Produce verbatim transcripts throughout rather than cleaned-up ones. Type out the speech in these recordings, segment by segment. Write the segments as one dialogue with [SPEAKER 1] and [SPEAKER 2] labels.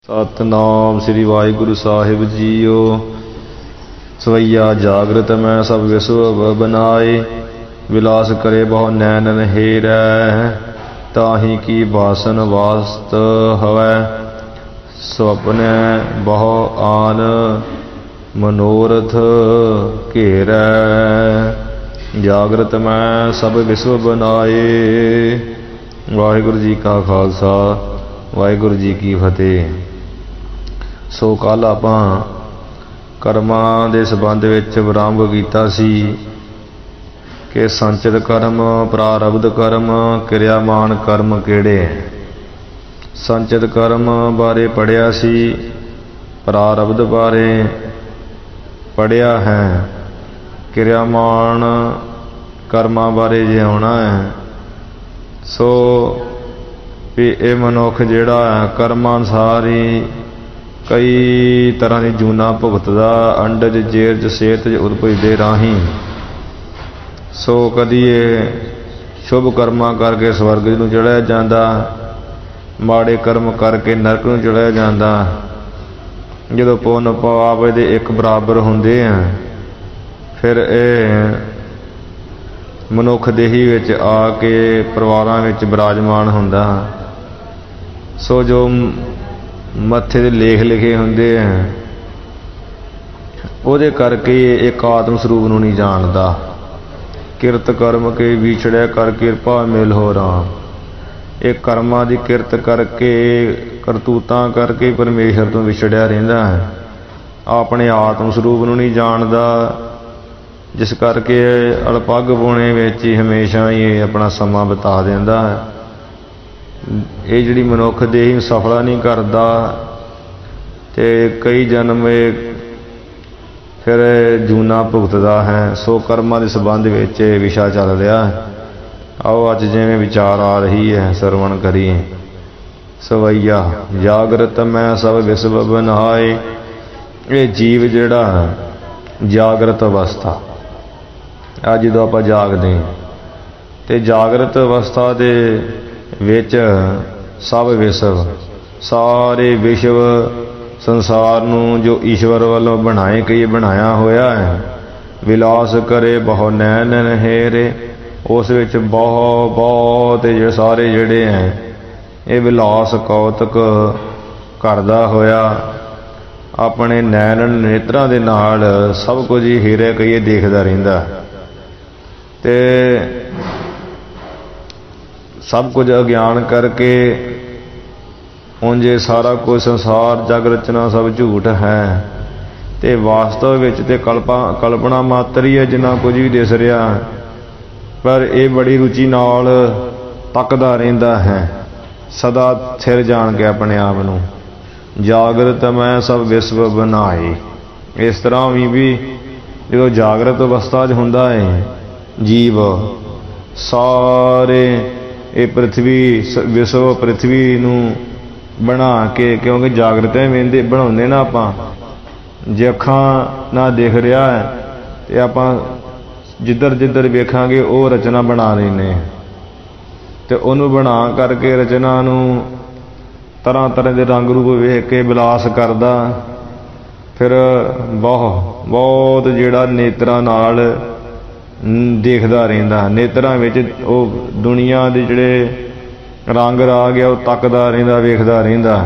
[SPEAKER 1] सतनाम श्री वाहिगुरु साहिब जीओ। सवैया जागृत मैं सब विश्व बनाए, विलास करे बहु नैन हेरै, ताही की बासन वास्त हवै, स्वप्न बहु आन मनोरथ घेरै, जागृत मैं सब विश्व बनाए। वाहिगुरु जी का खालसा वाहिगुरु जी की फतेह। सो कल आपां ਕਰਮਾਂ ਦੇ ਸੰਬੰਧ ਵਿੱਚ ਵਿਰਾਮ ਕੀਤਾ ਸੀ ਕਿ ਸੰਚਿਤ ਕਰਮ, ਪ੍ਰਾਰਬਧ ਕਰਮ, ਕਿਰਿਆਮਾਨ ਕਰਮ ਕਿਹੜੇ ਹੈ। ਸੰਚਿਤ ਕਰਮ ਬਾਰੇ ਪੜ੍ਹਿਆ ਸੀ, ਪ੍ਰਾਰਬਧ ਬਾਰੇ ਪੜ੍ਹਿਆ ਹੈ, ਕਿਰਿਆਮਾਨ ਕਰਮਾਂ ਬਾਰੇ ਜੇ ਆਉਣਾ ਹੈ। ਸੋ ਵੀ ਇਹ ਮਨੁੱਖ ਜਿਹੜਾ ਹੈ ਕਰਮਾਂ ਅਨੁਸਾਰ ਹੀ ਕਈ ਤਰ੍ਹਾਂ ਦੀ ਜੂਨਾਂ ਭੁਗਤਦਾ, ਅੰਡਜ ਜੇਰਜ ਸੇਤਜ ਉਦਭਵ ਦੇ ਰਾਹੀਂ। ਸੋ ਕਦੀ ਇਹ ਸ਼ੁਭ ਕਰਮਾਂ ਕਰਕੇ ਸਵਰਗ ਨੂੰ ਚੜ੍ਹਿਆ ਜਾਂਦਾ, ਮਾੜੇ ਕਰਮ ਕਰਕੇ ਨਰਕ ਨੂੰ ਚੜ੍ਹਿਆ ਜਾਂਦਾ। ਜਦੋਂ ਪੁੰਨ ਪਾਪ ਇਹਦੇ ਇੱਕ ਬਰਾਬਰ ਹੁੰਦੇ ਆ, ਫਿਰ ਇਹ ਮਨੁੱਖ ਦੇਹੀ ਵਿੱਚ ਆ ਕੇ ਪਰਿਵਾਰਾਂ ਵਿੱਚ ਬਿਰਾਜਮਾਨ ਹੁੰਦਾ। ਸੋ ਜੋ ਮੱਥੇ ਦੇ ਲੇਖ ਲਿਖੇ ਹੁੰਦੇ ਆ, ਉਹਦੇ ਕਰਕੇ ਇੱਕ ਆਤਮ ਸਰੂਪ ਨੂੰ ਨਹੀਂ ਜਾਣਦਾ। ਕਿਰਤ ਕਰਮ ਕੇ ਵਿਛੜਿਆ ਕਰ ਕਿਰਪਾ ਮਿਲ ਹੋ ਰਾਮ। ਇਹ ਕਰਮਾਂ ਦੀ ਕਿਰਤ ਕਰਕੇ, ਕਰਤੂਤਾਂ ਕਰਕੇ ਪਰਮੇਸ਼ਰ ਤੋਂ ਵਿਛੜਿਆ ਰਹਿੰਦਾ ਹੈ, ਆਪਣੇ ਆਤਮ ਸਰੂਪ ਨੂੰ ਨਹੀਂ ਜਾਣਦਾ। ਜਿਸ ਕਰਕੇ ਅਲਪੱਗ ਪੁਣੇ ਵਿੱਚ ਹੀ ਹਮੇਸ਼ਾ ਹੀ ਇਹ ਆਪਣਾ ਸਮਾਂ ਬਿਤਾ ਦਿੰਦਾ ਹੈ। ਇਹ ਜਿਹੜੀ ਮਨੁੱਖ ਦੇਹੀ ਨੂੰ ਸਫਲਾ ਨਹੀਂ ਕਰਦਾ ਤੇ ਕਈ ਜਨਮ ਇਹ ਫਿਰ ਜੂਨਾ ਭੁਗਤਦਾ ਹੈ। ਸੋ ਕਰਮਾਂ ਦੇ ਸੰਬੰਧ ਵਿੱਚ ਇਹ ਵਿਸ਼ਾ ਚੱਲ ਰਿਹਾ ਹੈ। ਆਓ ਅੱਜ ਜਿਵੇਂ ਵਿਚਾਰ ਆ ਰਹੀ ਹੈ ਸਰਵਣ ਕਰੀਏ। ਸਵਈਆ ਜਾਗਰਤ ਮੈਂ ਸਭ ਵਿਸ਼ਵ ਬਨਾਏ। ਇਹ ਜੀਵ ਜਿਹੜਾ ਜਾਗਰਤ ਅਵਸਥਾ, ਅੱਜ ਜਦੋਂ ਆਪਾਂ ਜਾਗਦੇ ਹਾਂ ਤੇ ਜਾਗਰਤ ਅਵਸਥਾ ਦੇ ਵਿੱਚ ਸਭ ਵਿਸ਼ਵ, ਸਾਰੇ ਵਿਸ਼ਵ ਸੰਸਾਰ ਨੂੰ ਜੋ ਈਸ਼ਵਰ ਵੱਲੋਂ ਬਣਾਏ ਕਈ ਬਣਾਇਆ ਹੋਇਆ ਹੈ, ਵਿਲਾਸ ਕਰੇ ਬਹੁ ਨੈਣ ਨਹੇਰੇ। ਉਸ ਵਿੱਚ ਬਹੁਤ ਬਹੁਤ ਜਿਹੜੇ ਸਾਰੇ ਜਿਹੜੇ ਹੈ ਇਹ ਵਿਲਾਸ ਕੌਤਕ ਕਰਦਾ ਹੋਇਆ ਆਪਣੇ ਨੈਣ ਨੇਤਰਾਂ ਦੇ ਨਾਲ ਸਭ ਕੁਝ ਹੀ ਹੀਰੇ ਕਈਏ ਦੇਖਦਾ ਰਹਿੰਦਾ ਤੇ ਸਭ ਕੁਝ ਅਗਿਆਨ ਕਰਕੇ ਉਂਝ ਸਾਰਾ ਕੁਝ ਸੰਸਾਰ ਜਗ ਰਚਨਾ ਸਭ ਝੂਠ ਹੈ ਤੇ ਵਾਸਤਵ ਵਿੱਚ ਤੇ ਕਲਪਾ ਕਲਪਨਾ ਮਾਤਰ ਹੀ ਹੈ ਜਿੰਨਾ ਕੁਝ ਵੀ ਦਿਸ ਰਿਹਾ। ਪਰ ਇਹ ਬੜੀ ਰੁਚੀ ਨਾਲ ਤੱਕਦਾ ਰਹਿੰਦਾ ਹੈ, ਸਦਾ ਥਿਰ ਜਾਣ ਕੇ ਆਪਣੇ ਆਪ ਨੂੰ। ਜਾਗਰਤ ਮੈਂ ਸਭ ਵਿਸ਼ਵ ਬਣਾਏ। ਇਸ ਤਰ੍ਹਾਂ ਵੀ ਵੀ ਜਦੋਂ ਜਾਗਰਤ ਅਵਸਥਾ 'ਚ ਹੁੰਦਾ ਹੈ ਜੀਵ, ਸਾਰੇ ਇਹ ਪ੍ਰਿਥਵੀ ਵਿਸ਼ਵ ਪ੍ਰਿਥਵੀ ਨੂੰ ਬਣਾ ਕੇ, ਕਿਉਂਕਿ ਜਾਗਰਤ ਵੇਂਦੇ ਬਣਾਉਂਦੇ ਨਾ ਆਪਾਂ, ਜੇ ਅੱਖਾਂ ਨਾਲ ਦਿਖ ਰਿਹਾ ਹੈ ਤੇ ਆਪਾਂ ਜਿੱਧਰ ਜਿੱਧਰ ਵੇਖਾਂਗੇ ਉਹ ਰਚਨਾ ਬਣਾ ਲੈਂਦੇ ਤੇ ਉਹਨੂੰ ਬਣਾ ਕਰਕੇ ਰਚਨਾ ਨੂੰ ਤਰ੍ਹਾਂ ਤਰ੍ਹਾਂ ਦੇ ਰੰਗ ਰੂਪ ਵੇਖ ਕੇ ਵਿਲਾਸ ਕਰਦਾ। ਫਿਰ ਬਹੁਤ ਬਹੁਤ ਜਿਹੜਾ ਨੇਤਰਾਂ ਨਾਲ ਦੇਖਦਾ ਰਹਿੰਦਾ, ਨੇਤਰਾਂ ਵਿੱਚ ਉਹ ਦੁਨੀਆ ਦੇ ਜਿਹੜੇ ਰੰਗ ਰਾਗ ਆ ਉਹ ਤੱਕਦਾ ਰਹਿੰਦਾ, ਵੇਖਦਾ ਰਹਿੰਦਾ।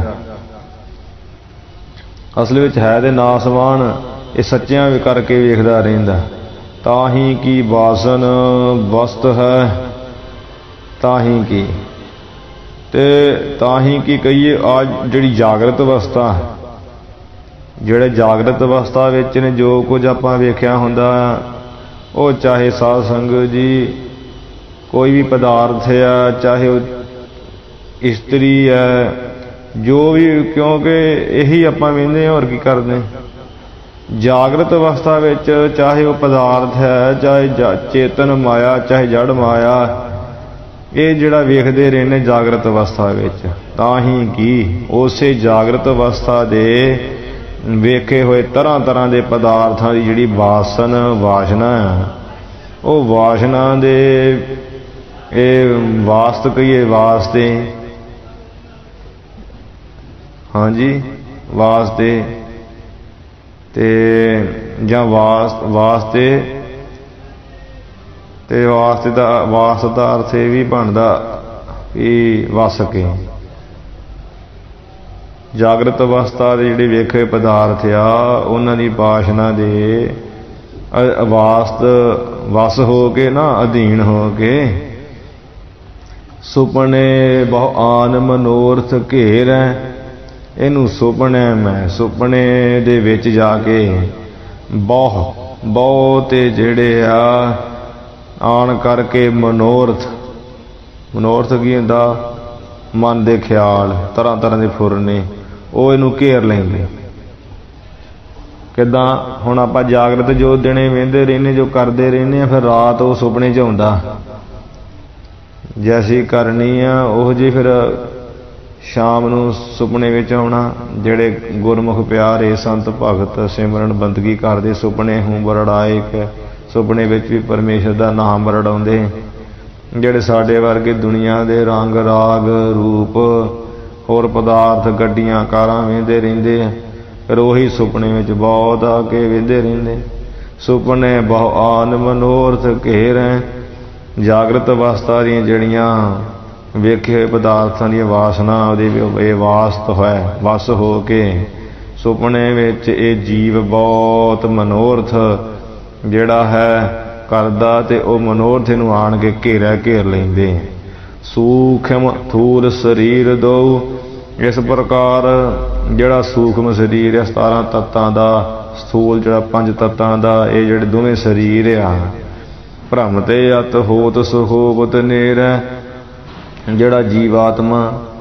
[SPEAKER 1] ਅਸਲ ਵਿੱਚ ਹੈ ਤੇ ਨਾਸਵਾਨ, ਇਹ ਸੱਚਿਆਂ ਕਰਕੇ ਵੇਖਦਾ ਰਹਿੰਦਾ। ਤਾਹੀਂ ਕੀ ਬਾਸਨ ਵਸਤ ਹੈ, ਤਾਹੀਂ ਕੀ ਤੇ ਤਾਹੀਂ ਕੀ ਕਹੀਏ ਆ ਜਿਹੜੀ ਜਾਗਰਤ ਅਵਸਥਾ, ਜਿਹੜੇ ਜਾਗਰਤ ਅਵਸਥਾ ਵਿੱਚ ਨੇ ਜੋ ਕੁਝ ਆਪਾਂ ਵੇਖਿਆ ਹੁੰਦਾ, ਉਹ ਚਾਹੇ ਸਾਧ ਸੰਗਤ ਜੀ ਕੋਈ ਵੀ ਪਦਾਰਥ ਆ, ਚਾਹੇ ਉਹ ਇਸਤਰੀ ਹੈ, ਜੋ ਵੀ, ਕਿਉਂਕਿ ਇਹੀ ਆਪਾਂ ਵੇਖਦੇ ਹਾਂ, ਹੋਰ ਕੀ ਕਰਦੇ। ਜਾਗਰਤ ਅਵਸਥਾ ਵਿੱਚ ਚਾਹੇ ਉਹ ਪਦਾਰਥ ਹੈ, ਚਾਹੇ ਚੇਤਨ ਮਾਇਆ, ਚਾਹੇ ਜੜ ਮਾਇਆ, ਇਹ ਜਿਹੜਾ ਵੇਖਦੇ ਰਹਿੰਦੇ ਜਾਗਰਤ ਅਵਸਥਾ ਵਿੱਚ। ਤਾਂ ਹੀ ਕੀ ਉਸੇ ਜਾਗਰਤ ਅਵਸਥਾ ਦੇ ਵੇਖੇ ਹੋਏ ਤਰ੍ਹਾਂ ਤਰ੍ਹਾਂ ਦੇ ਪਦਾਰਥਾਂ ਦੀ ਜਿਹੜੀ ਵਾਸਨ ਵਾਸ਼ਨਾ ਹੈ, ਉਹ ਵਾਸ਼ਨਾ ਦੇ ਇਹ ਵਾਸਤ ਕਹੀਏ ਵਾਸਤੇ हाँ जी, वास्ते ते जां वास वास्ते ते वास्ते दा वास दा अर्थ ये भी बनदा भी वस के। जागृत अवस्था दे जिहड़े वेखे पदार्थ आ उन्हां दी वासना दे वास्त वस हो के ना अधीन हो के सुपने बहु आन मनोरथ घेर है। इनू सुपने मैं सुपने दे विच जाके बहु बहुत जिहड़े आ आन करके मनोरथ मनोरथ की हुंदा मन दे ख्याल तरह तरह के फुरने वो इनू घेर लेंदे। किदां हुण आपां जागृत जो दिने वेंदे रहने जो करते रहने फिर रात वो सुपने च आउंदा जैसी करनी आ ओह जी फिर शाम नूं सुपने विच आउणा। जिहड़े गुरमुख प्यारे संत भगत सिमरन बंदगी करदे सुपने हूँ बरड़ाइक सुपने विच भी परमेश्वर दा नाम बरड़ाउंदे। जिहड़े साडे वर्गे दुनिया दे रंग राग रूप होर पदार्थ गड्डियां कारां वेंदे रहिंदे फिर उही सुपने विच बहुत आके वेंदे रहिंदे। सुपने बहु आन मनोरथ घेर जागृत अवस्था दी जिहड़ियां वेखे होए पदार्थां दी वासना उहदे वास्त है वस हो के सुपने विच ये जीव बहुत मनोरथ जिहड़ा है करदा ते ओ मनोरथ नूं आण के घेरा घेर लैंदे। सूक्ष्म थूल शरीर दो इस प्रकार जिहड़ा सूक्ष्म शरीर है सतारां तत्तां दा स्थूल जिहड़ा पंज तत्तां दा ये जिहड़े दोवें शरीर आ भ्रम ते अत होत सुखोपत नेर जिहड़ा जीवात्मा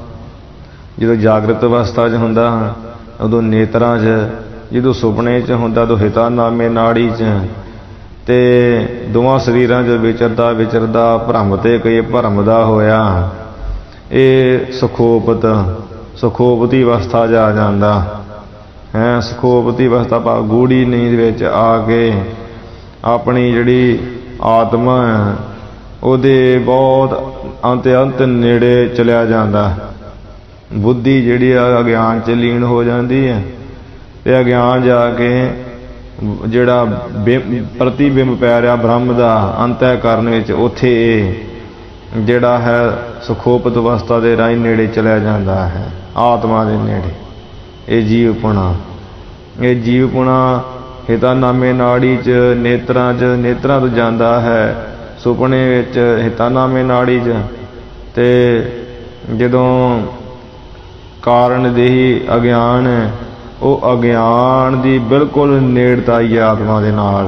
[SPEAKER 1] जो जागृत अवस्था च हुंदा उदों नेत्रां च जो सुपने च हुंदा तो हिता नामे नाड़ी च ते दोवां शरीरां च विचरदा विचरदा भ्रम ते कई भरमदा होया ये सुखोपत सुखोपती अवस्था च आ जांदा है। सुखोपती अवस्था भाव गूढ़ी नींद विच आके अपनी जिहड़ी आत्मा उहदे बहुत अंत अंत नेड़े चलिया जांदा। बुद्धि जिहड़ी अज्ञान च लीन हो जाती है ते अज्ञान जाके जिहड़ा प्रतिबिंब पै रहा ब्रह्म दा अंतःकरण विच उत्थे जिहड़ा है सुखोपत अवस्था दे राही नेड़े चलिया जांदा है आत्मा दे नेड़े। ये जीवपुणा ये जीवपुणा हिता नामे नाड़ी च नेत्रां च नेत्रां तो जांदा है सुपने विच हिता नामे नाड़ी च ते जदों कारण देही अज्ञान वो अज्ञान दी बिल्कुल नेड़ता ही आत्मा दे नाल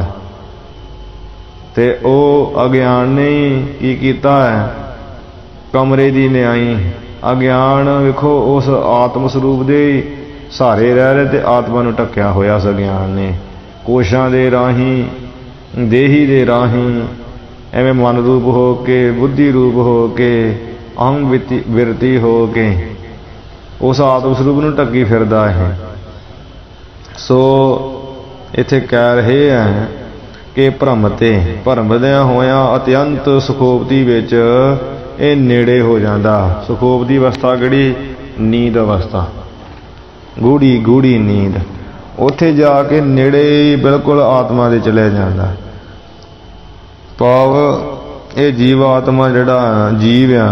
[SPEAKER 1] ते ओ अज्ञान ने की कीता है कमरे दी न्याई अज्ञान वेखो उस आत्म स्वरूप दे सहारे रह रहे ते आत्मा नूं ढक्या होया उस अज्ञान ने कोशां दे राही देही दे राही एवें मन रूप हो के बुद्धि रूप हो के अहम विरती हो के उस आत्म स्वरूप नूं ढकी फिरदा है। सो इत्थे कह रहे हैं कि भ्रम ते भरमदियां होया अत्यंत सुखोपती विच ये नेड़े हो जाता। सुखोपती अवस्था किहड़ी नींद अवस्था गूढ़ी गूढ़ी नींद उत्थे जाके नेड़े बिल्कुल आत्मा दे चले जाता। भाव ये जीव आत्मा जिहड़ा जीव आ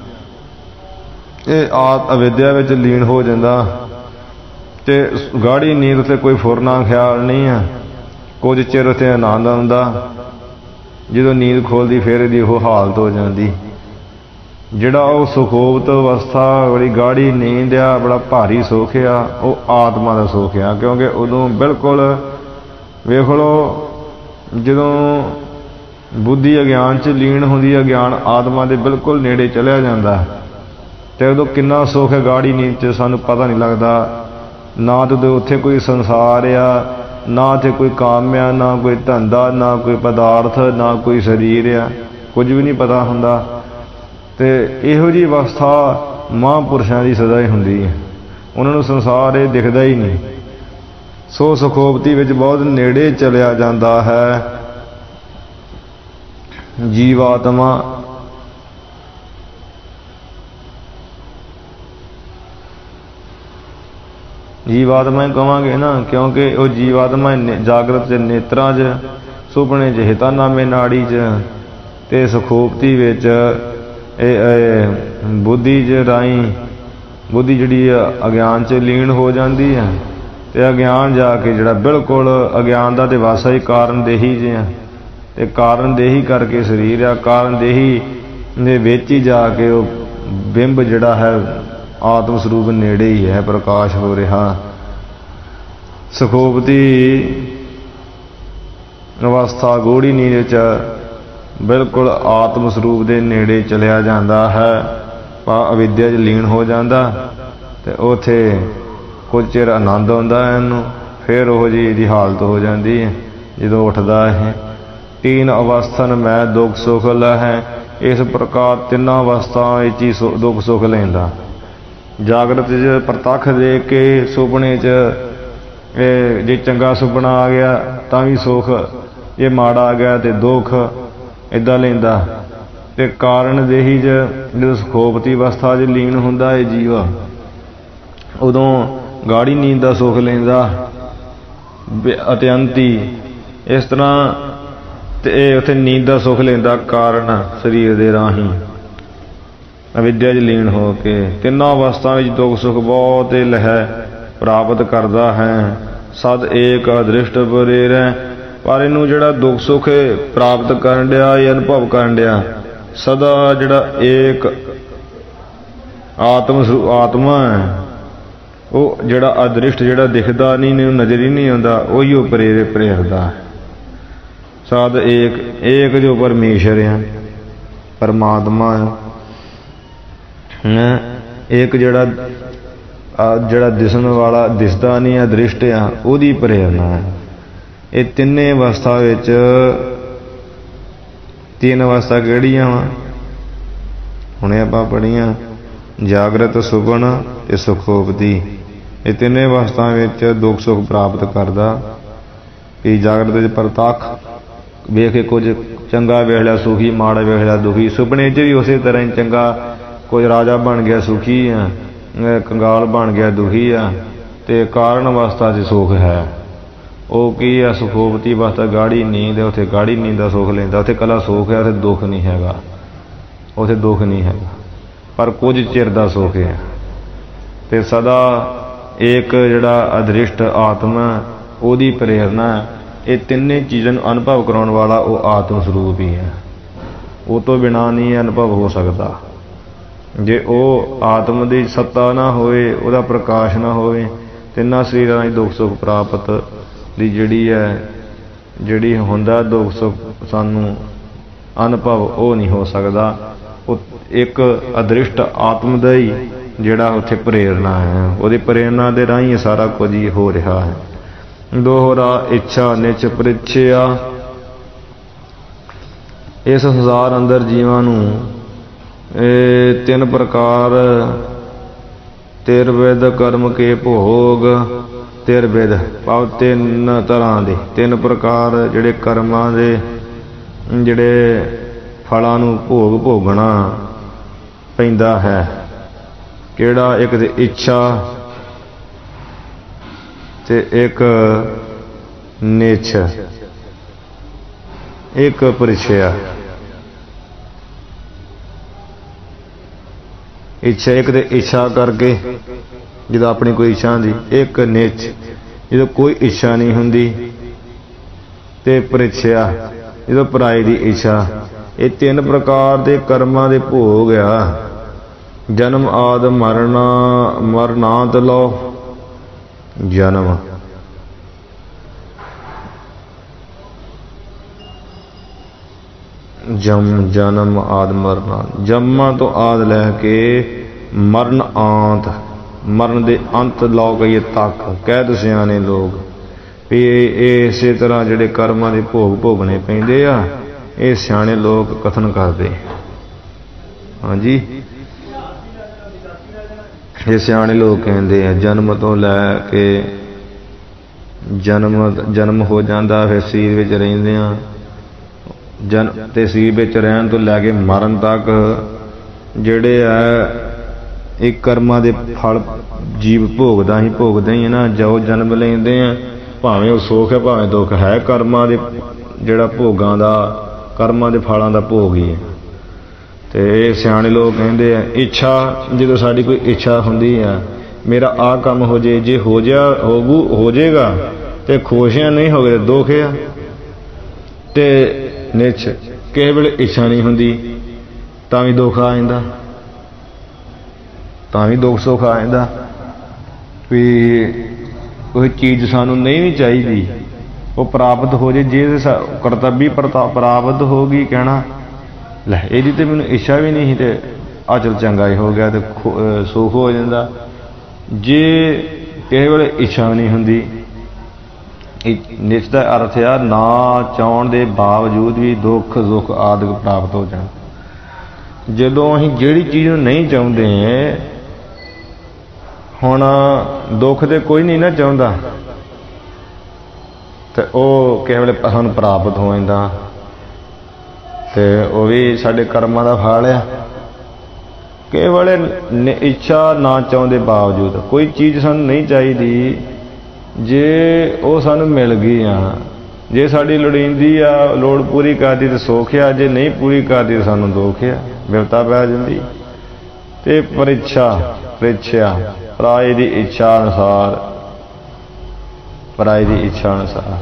[SPEAKER 1] ये आत अविद्या विच लीन हो जाता ते गाढ़ी नींद उत्ते कोई फुरना ख्याल नहीं है। कुछ चिर उत्ते आनंद आउंदा जदों नींद खोलदी फिर इहदी ओह हालत हो जाती। जिहड़ा वो सुखोपत अवस्था बड़ी गाढ़ी नींद आ बड़ा भारी सुख आ वो आत्मा का सुख आ क्योंकि उदों बिल्कुल वेख लो जदों बुद्धि अज्ञान च लीन होंदी अज्ञान आत्मा दे बिल्कुल नेड़े चलिया जाता तो उदों किन्ना सुख है गाढ़ी नींद च सानूं पता नहीं लगता। ना तो उत्थे कोई संसार आ ना तो कोई काम आ ना कोई धंधा ना कोई पदार्थ ना कोई शरीर आ कुछ भी नहीं पता हुंदा ते इहो जी अवस्था महापुरुषां दी सदा ही हुंदी है। उन्हां नूं संसार ये दिखदा ही नहीं। सो सुखोपती विच बहुत नेड़े चलिया जाता है जीवात्मा। ਜੀਵਾਤਮਾ ਕਹਾਂਗੇ ਨਾ, ਕਿਉਂਕਿ ਉਹ ਜੀਵਾਤਮਾ ਜਾਗਰਤ 'ਚ ਨੇਤਰਾਂ 'ਚ, ਸੁਪਨੇ 'ਚ ਹਿਤਾਨਾਮੇ ਨਾੜੀ 'ਚ, ਅਤੇ ਸੁਖੋਪਤੀ ਵਿੱਚ ਇਹ ਬੁੱਧੀ 'ਚ ਰਾਹੀਂ ਬੁੱਧੀ ਜਿਹੜੀ ਅਗਿਆਨ 'ਚ ਲੀਨ ਹੋ ਜਾਂਦੀ ਹੈ। ਅਤੇ ਅਗਿਆਨ ਜਾ ਕੇ ਜਿਹੜਾ ਬਿਲਕੁਲ ਅਗਿਆਨ ਦਾ ਤਾਂ ਵਾਸਾ ਹੀ ਕਾਰਨ ਦੇਹੀ ਜਿਹਾ, ਅਤੇ ਕਾਰਨ ਦੇਹੀ ਕਰਕੇ ਸਰੀਰ ਆ, ਕਾਰਨ ਦੇਹੀ ਦੇ ਵਿੱਚ ਹੀ ਜਾ ਕੇ ਉਹ ਬਿੰਬ ਜਿਹੜਾ ਹੈ ਆਤਮ ਸਰੂਪ ਨੇੜੇ ਹੀ ਹੈ, ਪ੍ਰਕਾਸ਼ ਹੋ ਰਿਹਾ। ਸੁਖੋਪਤੀ ਅਵਸਥਾ ਗੂੜ੍ਹੀ ਨੀਂਦ ਵਿੱਚ ਬਿਲਕੁਲ ਆਤਮ ਸਰੂਪ ਦੇ ਨੇੜੇ ਚਲਿਆ ਜਾਂਦਾ ਹੈ, ਪਾ ਅਵਿਦਿਆ 'ਚ ਲੀਨ ਹੋ ਜਾਂਦਾ, ਅਤੇ ਉੱਥੇ ਕੁਝ ਚਿਰ ਆਨੰਦ ਆਉਂਦਾ ਹੈ ਇਹਨੂੰ, ਫਿਰ ਉਹੋ ਜਿਹੀ ਇਹਦੀ ਹਾਲਤ ਹੋ ਜਾਂਦੀ ਹੈ ਜਦੋਂ ਉੱਠਦਾ ਹੈ। ਤੀਨ ਅਵਸਥਨ ਮੈਂ ਦੁੱਖ ਸੁੱਖ ਲਹੈ, ਇਸ ਪ੍ਰਕਾਰ ਤਿੰਨਾਂ ਅਵਸਥਾ ਵਿੱਚ ਹੀ ਸੁ ਦੁੱਖ ਸੁੱਖ ਲੈਂਦਾ। ਜਾਗਰਤ 'ਚ ਪ੍ਰਤੱਖ ਦੇਖ ਕੇ, ਸੁਪਨੇ 'ਚ ਇਹ ਜੇ ਚੰਗਾ ਸੁਪਨਾ ਆ ਗਿਆ ਤਾਂ ਵੀ ਸੁੱਖ, ਜੇ ਮਾੜਾ ਆ ਗਿਆ ਤਾਂ ਦੁੱਖ, ਇੱਦਾਂ ਲੈਂਦਾ। ਅਤੇ ਕਾਰਨ ਦੇਹੀ 'ਚ ਜਦੋਂ ਸੁਖੋਪਤੀ ਅਵਸਥਾ 'ਚ ਲੀਨ ਹੁੰਦਾ ਹੈ ਜੀਵ, ਉਦੋਂ ਗਾੜੀ ਨੀਂਦ ਦਾ ਸੁੱਖ ਲੈਂਦਾ ਅਤਿਅੰਤੀ। ਇਸ ਤਰ੍ਹਾਂ ਅਤੇ ਇਹ ਉੱਥੇ ਨੀਂਦ ਦਾ ਸੁੱਖ ਲੈਂਦਾ ਕਾਰਨ ਸਰੀਰ ਦੇ ਰਾਹੀਂ ਅਵਿਦਿਆ 'ਚ ਲੀਨ ਹੋ ਕੇ। ਤਿੰਨਾਂ ਅਵਸਥਾ ਵਿੱਚ ਦੁੱਖ ਸੁੱਖ ਬਹੁਤ ਲਹਿ ਪ੍ਰਾਪਤ ਕਰਦਾ ਹੈ। ਸਦ ਏਕ ਅਦ੍ਰਿਸ਼ਟ ਪ੍ਰੇਰੈ, ਪਰ ਇਹਨੂੰ ਜਿਹੜਾ ਦੁੱਖ ਸੁੱਖ ਪ੍ਰਾਪਤ ਕਰਨ ਡਿਆ, ਇਹ ਅਨੁਭਵ ਕਰਨ ਡਿਆ, ਸਦਾ ਜਿਹੜਾ ਏਕ ਆਤਮ ਆਤਮਾ ਹੈ, ਉਹ ਜਿਹੜਾ ਅਦ੍ਰਿਸ਼ਟ ਜਿਹੜਾ ਦਿਖਦਾ ਨਹੀਂ, ਨਜ਼ਰ ਹੀ ਨਹੀਂ ਆਉਂਦਾ, ਉਹੀ ਉਹ ਪ੍ਰੇਰੇ ਪ੍ਰੇਰਦਾ। ਸਦ ਏਕ ਏਕ ਜੋ ਪਰਮੇਸ਼ਰ ਆ, ਪਰਮਾਤਮਾ ਆ, ਇੱਕ ਜਿਹੜਾ ਜਿਹੜਾ ਦਿਸਣ ਵਾਲਾ ਦਿਸਦਾ ਨਹੀਂ, ਅਦ੍ਰਿਸ਼ਟ ਆ, ਉਹਦੀ ਪ੍ਰੇਰਨਾ ਹੈ। ਇਹ ਤਿੰਨੇ ਅਵਸਥਾ ਵਿੱਚ, ਤਿੰਨ ਅਵਸਥਾ ਕਿਹੜੀਆਂ ਵਾ ਹੁਣੇ ਆਪਾਂ ਪੜ੍ਹੀਆਂ, ਜਾਗਰਤ, ਸੁਪਨ ਅਤੇ ਸੁਖੋਪਤੀ। ਇਹ ਤਿੰਨੇ ਅਵਸਥਾ ਵਿੱਚ ਦੁੱਖ ਸੁੱਖ ਪ੍ਰਾਪਤ ਕਰਦਾ। ਕਿ ਜਾਗਰਤ ਵਿੱਚ ਪ੍ਰਤੱਖ ਵੇਖ ਕੇ ਕੁਝ ਚੰਗਾ ਵੇਖ ਲਿਆ ਸੁਖੀ, ਮਾੜਾ ਵੇਖ ਲਿਆ ਦੁਖੀ। ਸੁਪਨੇ 'ਚ ਵੀ ਉਸੇ ਤਰ੍ਹਾਂ ਹੀ ਚੰਗਾ, ਕੁਝ ਰਾਜਾ ਬਣ ਗਿਆ ਸੁਖੀ ਆ, ਕੰਗਾਲ ਬਣ ਗਿਆ ਦੁਖੀ ਆ। ਅਤੇ ਕਾਰਨ ਅਵਸਥਾ 'ਚ ਸੁੱਖ ਹੈ, ਉਹ ਕੀ ਆ, ਸੁਖੋਪਤੀ ਅਵਸਥਾ ਗਾੜੀ ਨੀਂਦ ਹੈ, ਉੱਥੇ ਗਾੜੀ ਨੀਂਦ ਦਾ ਸੁੱਖ ਲੈਂਦਾ। ਉੱਥੇ ਇਕੱਲਾ ਸੁੱਖ ਹੈ, ਉੱਥੇ ਦੁੱਖ ਨਹੀਂ ਹੈਗਾ, ਉੱਥੇ ਦੁੱਖ ਨਹੀਂ ਹੈਗਾ, ਪਰ ਕੁਝ ਚਿਰ ਦਾ ਸੁੱਖ ਹੈ। ਅਤੇ ਸਦਾ ਇੱਕ ਜਿਹੜਾ ਅਦ੍ਰਿਸ਼ਟ ਆਤਮਾ, ਉਹਦੀ ਪ੍ਰੇਰਨਾ। ਇਹ ਤਿੰਨੇ ਚੀਜ਼ਾਂ ਨੂੰ ਅਨੁਭਵ ਕਰਾਉਣ ਵਾਲਾ ਉਹ ਆਤਮ ਸਰੂਪ ਹੀ ਹੈ, ਉਹ ਤੋਂ ਬਿਨਾਂ ਨਹੀਂ ਅਨੁਭਵ ਹੋ ਸਕਦਾ। ਜੇ ਉਹ ਆਤਮ ਦੀ ਸੱਤਾ ਨਾ ਹੋਵੇ, ਉਹਦਾ ਪ੍ਰਕਾਸ਼ ਨਾ ਹੋਵੇ, ਤਿੰਨਾਂ ਸਰੀਰਾਂ ਦੀ ਦੁੱਖ ਸੁੱਖ ਪ੍ਰਾਪਤ ਦੀ ਜਿਹੜੀ ਹੈ, ਜਿਹੜੀ ਹੁੰਦਾ ਦੁੱਖ ਸੁੱਖ ਸਾਨੂੰ ਅਨੁਭਵ, ਉਹ ਨਹੀਂ ਹੋ ਸਕਦਾ। ਉਹ ਇੱਕ ਅਦ੍ਰਿਸ਼ਟ ਆਤਮ ਦਾ ਹੀ ਜਿਹੜਾ ਉੱਥੇ ਪ੍ਰੇਰਨਾ ਹੈ, ਉਹਦੀ ਪ੍ਰੇਰਨਾ ਦੇ ਰਾਹੀਂ ਇਹ ਸਾਰਾ ਕੁਝ ਹੀ ਹੋ ਰਿਹਾ ਹੈ। ਦੋਹਰਾ ਇੱਛਾ ਨਿਚ ਪ੍ਰਿਛਿਆ, ਇਸ ਸੰਸਾਰ ਅੰਦਰ ਜੀਵਾਂ ਨੂੰ ਇਹ ਤਿੰਨ ਪ੍ਰਕਾਰ, ਤਿਰਵਿਧ ਕਰਮ ਕੇ ਭੋਗ। ਤਿਰਵਿਧ ਭਾਵ ਤਿੰਨ ਤਰ੍ਹਾਂ ਦੇ, ਤਿੰਨ ਪ੍ਰਕਾਰ ਜਿਹੜੇ ਕਰਮਾਂ ਦੇ ਜਿਹੜੇ ਫਲਾਂ ਨੂੰ ਭੋਗ ਭੋਗਣਾ ਪੈਂਦਾ ਹੈ। ਕਿਹੜਾ? ਇੱਕ ਤੇ ਇੱਛਾ ਤੇ ਇੱਕ ਨਿਛ, ਇੱਕ ਪਰਿਛਿਆ। ਇੱਛਾ ਇੱਕ ਤੇ ਇੱਛਾ ਕਰਕੇ ਜਦੋਂ ਆਪਣੀ ਕੋਈ ਇੱਛਾ ਹੁੰਦੀ, ਇੱਕ ਨਿਛ ਜਦੋਂ ਕੋਈ ਇੱਛਾ ਨਹੀਂ ਹੁੰਦੀ, ਤੇ ਪਰਿਛਿਆ ਜਦੋਂ ਪਰਾਏ ਦੀ ਇੱਛਾ। ਇਹ ਤਿੰਨ ਪ੍ਰਕਾਰ ਦੇ ਕਰਮਾਂ ਦੇ ਭੋਗ ਆ। ਜਨਮ ਆਦ ਮਰਨਾ ਮਰਨਾਂਤ ਲਓ, ਜਨਮ ਜਮ ਜਨਮ ਆਦ ਮਰਨਾ, ਜੰਮਾਂ ਤੋਂ ਆਦ ਲੈ ਕੇ ਮਰਨ ਆਂਤ, ਮਰਨ ਦੇ ਅੰਤ ਲਓ ਕਹੀਏ ਤੱਕ। ਕਹਿ ਦੋ ਸਿਆਣੇ ਲੋਕ ਵੀ ਇਹ ਇਸੇ ਤਰ੍ਹਾਂ ਜਿਹੜੇ ਕਰਮਾਂ ਦੇ ਭੋਗ ਭੋਗਣੇ ਪੈਂਦੇ ਆ, ਇਹ ਸਿਆਣੇ ਲੋਕ ਕਥਨ ਕਰਦੇ। ਹਾਂਜੀ, ਇਹ ਸਿਆਣੇ ਲੋਕ ਕਹਿੰਦੇ ਆ ਜਨਮ ਤੋਂ ਲੈ ਕੇ ਜਨਮ ਜਨਮ ਹੋ ਜਾਂਦਾ, ਫਿਰ ਸਰੀਰ ਵਿੱਚ ਰਹਿੰਦੇ ਆ, ਜਨ ਤੇ ਸਰੀਰ ਵਿੱਚ ਰਹਿਣ ਤੋਂ ਲੈ ਕੇ ਮਰਨ ਤੱਕ ਜਿਹੜੇ ਆ ਇਹ ਕਰਮਾਂ ਦੇ ਫਲ ਜੀਵ ਭੋਗਦਾ ਹੀ ਭੋਗਦਾ ਹੀ ਹੈ ਨਾ। ਜੋ ਜਨਮ ਲੈਂਦੇ ਆ, ਭਾਵੇਂ ਉਹ ਸੁੱਖ ਹੈ ਭਾਵੇਂ ਦੁੱਖ ਹੈ, ਕਰਮਾਂ ਦੇ ਜਿਹੜਾ ਭੋਗਾਂ ਦਾ, ਕਰਮਾਂ ਦੇ ਫਲਾਂ ਦਾ ਭੋਗ ਹੀ ਹੈ। ਤੇ ਇਹ ਸਿਆਣੇ ਲੋਕ ਕਹਿੰਦੇ ਆ, ਇੱਛਾ, ਜਦੋਂ ਸਾਡੀ ਕੋਈ ਇੱਛਾ ਹੁੰਦੀ ਆ, ਮੇਰਾ ਆਹ ਕੰਮ ਹੋ ਜੇ, ਜੇ ਹੋ ਜਾ ਹੋਗੂ ਹੋ ਜਾਏਗਾ ਤੇ ਖੁਸ਼ ਆ, ਨਹੀਂ ਹੋ ਗਏ ਦੁੱਖ ਆ। ਤੇ ਨਿਛ ਕਿਸੇ ਵੇਲੇ ਇੱਛਾ ਨਹੀਂ ਹੁੰਦੀ ਤਾਂ ਵੀ ਦੁੱਖ ਆ ਜਾਂਦਾ, ਤਾਂ ਵੀ ਦੁੱਖ ਸੁੱਖ ਆ ਜਾਂਦਾ ਵੀ ਕੋਈ ਚੀਜ਼ ਸਾਨੂੰ ਨਹੀਂ ਵੀ ਚਾਹੀਦੀ, ਉਹ ਪ੍ਰਾਪਤ ਹੋ ਜੇ, ਜੇ ਕਰਤੱਵੀ ਪ੍ਰਾਪਤ ਹੋ ਗਈ, ਕਹਿਣਾ ਲੈ ਇਹਦੀ ਤੇ ਮੈਨੂੰ ਇੱਛਾ ਵੀ ਨਹੀਂ ਸੀ ਤੇ ਆ ਚਲ ਚੰਗਾ ਹੀ ਹੋ ਗਿਆ, ਤੇ ਸੁੱਖ ਹੋ ਜਾਂਦਾ। ਜੇ ਕਿਸੇ ਵੇਲੇ ਇੱਛਾ ਨਹੀਂ ਹੁੰਦੀ, ਨਿਸ਼ ਦਾ ਅਰਥ ਆ ਨਾ ਚਾਹੁਣ ਦੇ ਬਾਵਜੂਦ ਵੀ ਦੁੱਖ ਸੁੱਖ ਆਦਿ ਪ੍ਰਾਪਤ ਹੋ ਜਾਣ। ਜਦੋਂ ਅਸੀਂ ਜਿਹੜੀ ਚੀਜ਼ ਨੂੰ ਨਹੀਂ ਚਾਹੁੰਦੇ, ਹੁਣ ਦੁੱਖ ਤੇ ਕੋਈ ਨਹੀਂ ਨਾ ਚਾਹੁੰਦਾ, ਤੇ ਉਹ ਕਿਸੇ ਵੇਲੇ ਸਾਨੂੰ ਪ੍ਰਾਪਤ ਹੋ ਜਾਂਦਾ, ਤੇ ਉਹ ਵੀ ਸਾਡੇ ਕਰਮਾਂ ਦਾ ਫਲ ਆ। ਕਿਸੇ ਵੇਲੇ ਇੱਛਾ ਨਾ ਚਾਹੁੰਦੇ ਬਾਵਜੂਦ ਕੋਈ ਚੀਜ਼ ਸਾਨੂੰ ਨਹੀਂ ਚਾਹੀਦੀ, ਜੇ ਉਹ ਸਾਨੂੰ ਮਿਲ ਗਈ ਆ, ਜੇ ਸਾਡੀ ਲੋੜੀਂਦੀ ਆ, ਲੋੜ ਪੂਰੀ ਕਰਦੀ ਤੇ ਸੁੱਖ ਆ, ਜੇ ਨਹੀਂ ਪੂਰੀ ਕਰਦੀ ਸਾਨੂੰ ਦੁੱਖ ਆ, ਬਿਪਤਾ ਪੈ ਜਾਂਦੀ। ਤੇ ਪਰੀਛਾ ਪ੍ਰੀਛਿਆ ਪਰਾਏ ਦੀ ਇੱਛਾ ਅਨੁਸਾਰ, ਪਰਾਈ ਦੀ ਇੱਛਾ ਅਨੁਸਾਰ,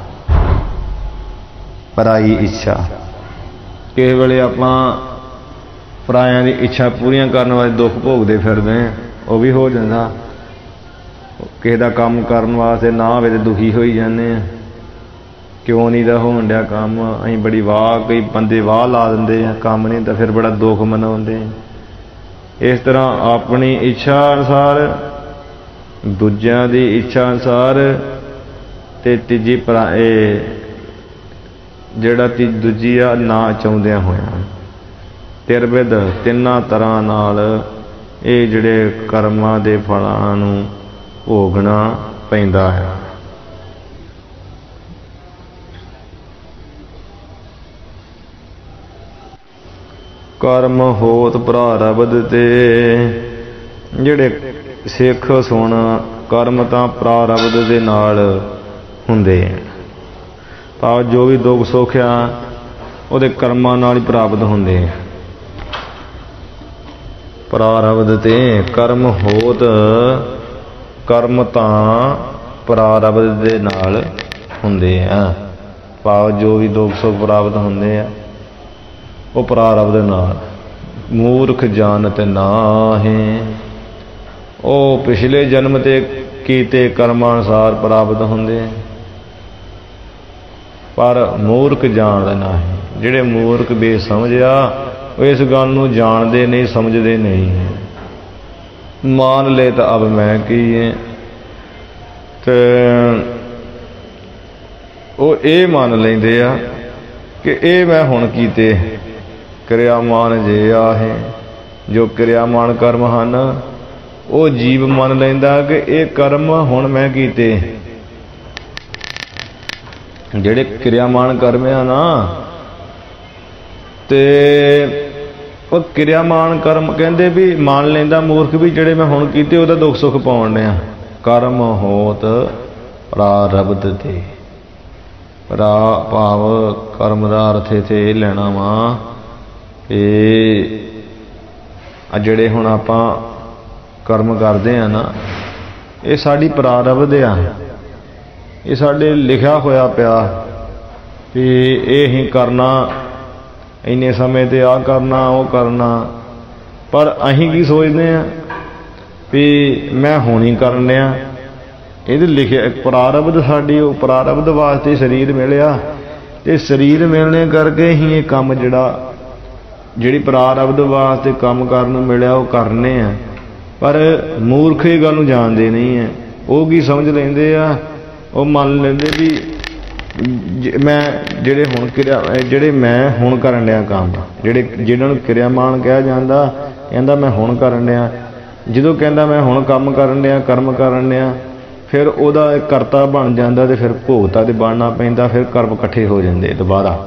[SPEAKER 1] ਪਰਾਈ ਇੱਛਾ ਕਿਸੇ ਵੇਲੇ ਆਪਾਂ ਪਰਾਇਆਂ ਦੀ ਇੱਛਾ ਪੂਰੀਆਂ ਕਰਨ ਵਾਸਤੇ ਦੁੱਖ ਭੋਗਦੇ ਫਿਰਦੇ ਹਾਂ, ਉਹ ਵੀ ਹੋ ਜਾਂਦਾ। ਕਿਸੇ ਦਾ ਕੰਮ ਕਰਨ ਵਾਸਤੇ ਨਾ ਹੋਵੇ ਤੇ ਦੁਖੀ ਹੋਈ ਜਾਂਦੇ ਆ, ਕਿਉਂ ਨਹੀਂ ਦਾ ਹੋਣ ਡਿਆ ਕੰਮ, ਅਸੀਂ ਬੜੀ ਵਾਹ, ਕਈ ਬੰਦੇ ਵਾਹ ਲਾ ਦਿੰਦੇ ਆ, ਕੰਮ ਨਹੀਂ ਤਾਂ ਫਿਰ ਬੜਾ ਦੁੱਖ ਮਨਾਉਂਦੇ। ਇਸ ਤਰ੍ਹਾਂ ਆਪਣੀ ਇੱਛਾ ਅਨੁਸਾਰ, ਦੂਜਿਆਂ ਦੀ ਇੱਛਾ ਅਨੁਸਾਰ, ਤੇ ਤੀਜੀ ਪਰਾ ਇਹ ਜਿਹੜਾ ਤੀ ਦੂਜੀ ਆ ਨਾ ਚਾਹੁੰਦਿਆਂ ਹੋਇਆ, ਤਿਰਵਿਧ ਤਿੰਨਾਂ ਤਰ੍ਹਾਂ ਨਾਲ ਇਹ ਜਿਹੜੇ ਕਰਮਾਂ ਦੇ ਫਲਾਂ ਨੂੰ ਭੋਗਣਾ ਪੈਂਦਾ ਹੈ। ਕਰਮ ਹੋਤ ਪ੍ਰਾਰਬਧ ਤੇ, ਜਿਹੜੇ ਸਿੱਖ ਸੁਣ, ਕਰਮ ਤਾਂ ਪ੍ਰਾਰਬਧ ਦੇ ਨਾਲ ਹੁੰਦੇ ਆ, ਭਾਵ ਜੋ ਵੀ ਦੁੱਖ ਸੁੱਖ ਆ ਉਹਦੇ ਕਰਮਾਂ ਨਾਲ ਹੀ ਪ੍ਰਾਪਤ ਹੁੰਦੇ ਆ। ਪ੍ਰਾਰਬਧ ਤੇ ਕਰਮ ਹੋਤ, ਕਰਮ ਤਾਂ ਪ੍ਰਾਰਬਧ ਦੇ ਨਾਲ ਹੁੰਦੇ ਆ, ਭਾਵ ਜੋ ਵੀ ਦੁੱਖ ਸੁੱਖ ਪ੍ਰਾਪਤ ਹੁੰਦੇ ਆ ਉਹ ਪ੍ਰਾਰਬਧ ਨਾਲ। ਮੂਰਖ ਜਾਣਤ ਨਾਹੀਂ, ਉਹ ਪਿਛਲੇ ਜਨਮ ਤੇ ਕੀਤੇ ਕਰਮਾਂ ਅਨੁਸਾਰ ਪ੍ਰਾਪਤ ਹੁੰਦੇ, ਪਰ ਮੂਰਖ ਜਾਣਦਾ ਨਹੀਂ। ਜਿਹੜੇ ਮੂਰਖ ਬੇਸਮਝ ਆ ਉਹ ਇਸ ਗੱਲ ਨੂੰ ਜਾਣਦੇ ਨਹੀਂ, ਸਮਝਦੇ ਨਹੀਂ। ਮਾਨ ਲੈ ਤਾਂ ਅਬ ਮੈਂ ਕੀ, ਤੇ ਉਹ ਇਹ ਮੰਨ ਲੈਂਦੇ ਆ ਕਿ ਇਹ ਮੈਂ ਹੁਣ ਕੀਤੇ ਕਿਰਿਆਮਾਨ ਜੇ ਆਹੇ, ਜੋ ਕਿਰਿਆਮਾਨ ਕਰਮ ਹਨ ਉਹ ਜੀਵ ਮੰਨ ਲੈਂਦਾ ਕਿ ਇਹ ਕਰਮ ਹੁਣ ਮੈਂ ਕੀਤੇ। ਜਿਹੜੇ ਕਿਰਿਆਮਾਨ ਕਰਮ ਆ ਨਾ, ਤੇ ਉਹ ਕਿਰਿਆਮਾਨ ਕਰਮ ਕਹਿੰਦੇ ਵੀ ਮੰਨ ਲੈਂਦਾ ਮੂਰਖ ਵੀ ਜਿਹੜੇ ਮੈਂ ਹੁਣ ਕੀਤੇ ਉਹਦਾ ਦੁੱਖ ਸੁੱਖ ਪਾਉਣ ਡਿਆ। ਕਰਮ ਹੋਤ ਪ੍ਰਾਰਬਧ ਤੇ, ਪਰਾ ਭਾਵ ਕਰਮ ਦਾ ਅਰਥ ਇੱਥੇ ਇਹ ਲੈਣਾ ਵਾ, ਇਹ ਆ ਜਿਹੜੇ ਹੁਣ ਆਪਾਂ ਕਰਮ ਕਰਦੇ ਆ ਨਾ, ਇਹ ਸਾਡੀ ਪ੍ਰਾਰਬਧ ਆ, ਇਹ ਸਾਡੇ ਲਿਖਿਆ ਹੋਇਆ ਪਿਆ ਵੀ ਇਹ ਹੀ ਕਰਨਾ, ਇੰਨੇ ਸਮੇਂ ਤੇ ਆਹ ਕਰਨਾ ਉਹ ਕਰਨਾ। ਪਰ ਅਸੀਂ ਕੀ ਸੋਚਦੇ ਆ ਵੀ ਮੈਂ ਹੁਣ ਹੀ ਕਰਨ ਡਿਆ, ਇਹਦੇ ਲਿਖਿਆ ਪ੍ਰਾਰਬਧ ਸਾਡੀ, ਉਹ ਪ੍ਰਾਰਬਧ ਵਾਸਤੇ ਸਰੀਰ ਮਿਲਿਆ, ਤੇ ਸਰੀਰ ਮਿਲਣੇ ਕਰਕੇ ਹੀ ਇਹ ਕੰਮ ਜਿਹੜਾ ਜਿਹੜੀ ਪ੍ਰਾਰਬਧ ਵਾਸਤੇ ਕੰਮ ਕਰਨ ਨੂੰ ਮਿਲਿਆ ਉਹ ਕਰਨੇ ਆ। ਪਰ ਮੂਰਖ ਇਹ ਗੱਲ ਨੂੰ ਜਾਣਦੇ ਨਹੀਂ ਹੈ। ਉਹ ਕੀ ਸਮਝ ਲੈਂਦੇ ਆ, ਉਹ ਮੰਨ ਲੈਂਦੇ ਵੀ ਮੈਂ ਜਿਹੜੇ ਹੁਣ ਕਿਰਿਆ ਜਿਹੜੇ ਮੈਂ ਹੁਣ ਕਰਨ ਡਿਆ ਕੰਮ, ਜਿਹੜੇ ਜਿਹਨਾਂ ਨੂੰ ਕਿਰਿਆਮਾਨ ਕਿਹਾ ਜਾਂਦਾ, ਕਹਿੰਦਾ ਮੈਂ ਹੁਣ ਕਰਨ ਡਿਆ। ਜਦੋਂ ਕਹਿੰਦਾ ਮੈਂ ਹੁਣ ਕੰਮ ਕਰਨ ਡਿਆ, ਕਰਮ ਕਰਨ ਡਿਆ, ਫਿਰ ਉਹਦਾ ਕਰਤਾ ਬਣ ਜਾਂਦਾ ਤੇ ਫਿਰ ਭੋਗਤਾ ਤੇ ਬਣਨਾ ਪੈਂਦਾ, ਫਿਰ ਕਰਮ ਇਕੱਠੇ ਹੋ ਜਾਂਦੇ ਦੁਬਾਰਾ।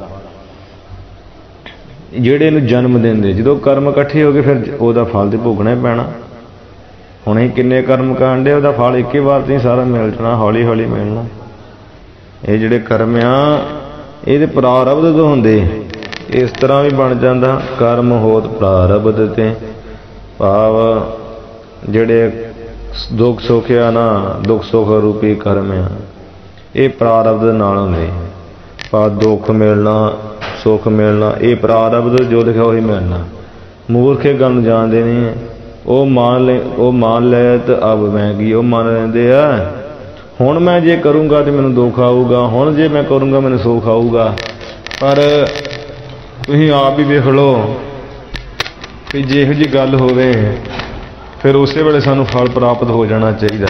[SPEAKER 1] ਜਿਹੜੇ ਨੂੰ ਜਨਮ ਦਿੰਦੇ, ਜਦੋਂ ਕਰਮ ਇਕੱਠੇ ਹੋ ਗਏ ਫਿਰ ਉਹਦਾ ਫਲ ਤੇ ਭੋਗਣਾ ਹੀ ਪੈਣਾ। ਹੁਣ ਅਸੀਂ ਕਿੰਨੇ ਕਰਮ ਕਰਨ ਡੇ, ਉਹਦਾ ਫਲ ਇੱਕ ਹੀ ਵਾਰ ਨਹੀਂ ਸਾਰਾ ਮਿਲ ਜਾਣਾ, ਹੌਲੀ ਹੌਲੀ ਮਿਲਣਾ। ਇਹ ਜਿਹੜੇ ਕਰਮ ਆ ਇਹਦੇ ਪ੍ਰਾਰਬਧ ਤੋਂ ਹੁੰਦੇ। ਇਸ ਤਰ੍ਹਾਂ ਵੀ ਬਣ ਜਾਂਦਾ ਕਰਮ ਹੋਤ ਪ੍ਰਾਰਬਧ ਤੇ, ਭਾਵ ਜਿਹੜੇ ਦੁੱਖ ਸੁੱਖ ਆ ਨਾ, ਦੁੱਖ ਸੁੱਖ ਰੂਪੀ ਕਰਮ ਆ ਇਹ ਪ੍ਰਾਰਬਧ ਨਾਲ ਹੁੰਦੇ। ਭਾਵ ਦੁੱਖ ਮਿਲਣਾ ਸੁੱਖ ਮਿਲਣਾ ਇਹ ਪ੍ਰਾਰਬਧ ਜੋ ਲਿਖਿਆ ਉਹੀ ਮਿਲਣਾ। ਮੂਰਖ ਇਹ ਗੱਲ ਨੂੰ ਜਾਣਦੇ ਨਹੀਂ। ਉਹ ਮੰਨ ਲੈ ਉਹ ਮੰਨ ਲੈ ਤੇ ਅਬ ਮੈਂ ਕੀ, ਉਹ ਮੰਨ ਲੈਂਦੇ ਆ ਹੁਣ ਮੈਂ ਜੇ ਕਰੂੰਗਾ ਤੇ ਮੈਨੂੰ ਦੁੱਖ ਆਊਗਾ, ਹੁਣ ਜੇ ਮੈਂ ਕਰੂੰਗਾ ਮੈਨੂੰ ਸੁੱਖ ਆਊਗਾ। ਪਰ ਤੁਸੀਂ ਆਪ ਹੀ ਵੇਖ ਲਓ ਕਿ ਜੇ ਇਹੋ ਜਿਹੀ ਗੱਲ ਹੋਵੇ ਫਿਰ ਉਸੇ ਵੇਲੇ ਸਾਨੂੰ ਫਲ ਪ੍ਰਾਪਤ ਹੋ ਜਾਣਾ ਚਾਹੀਦਾ।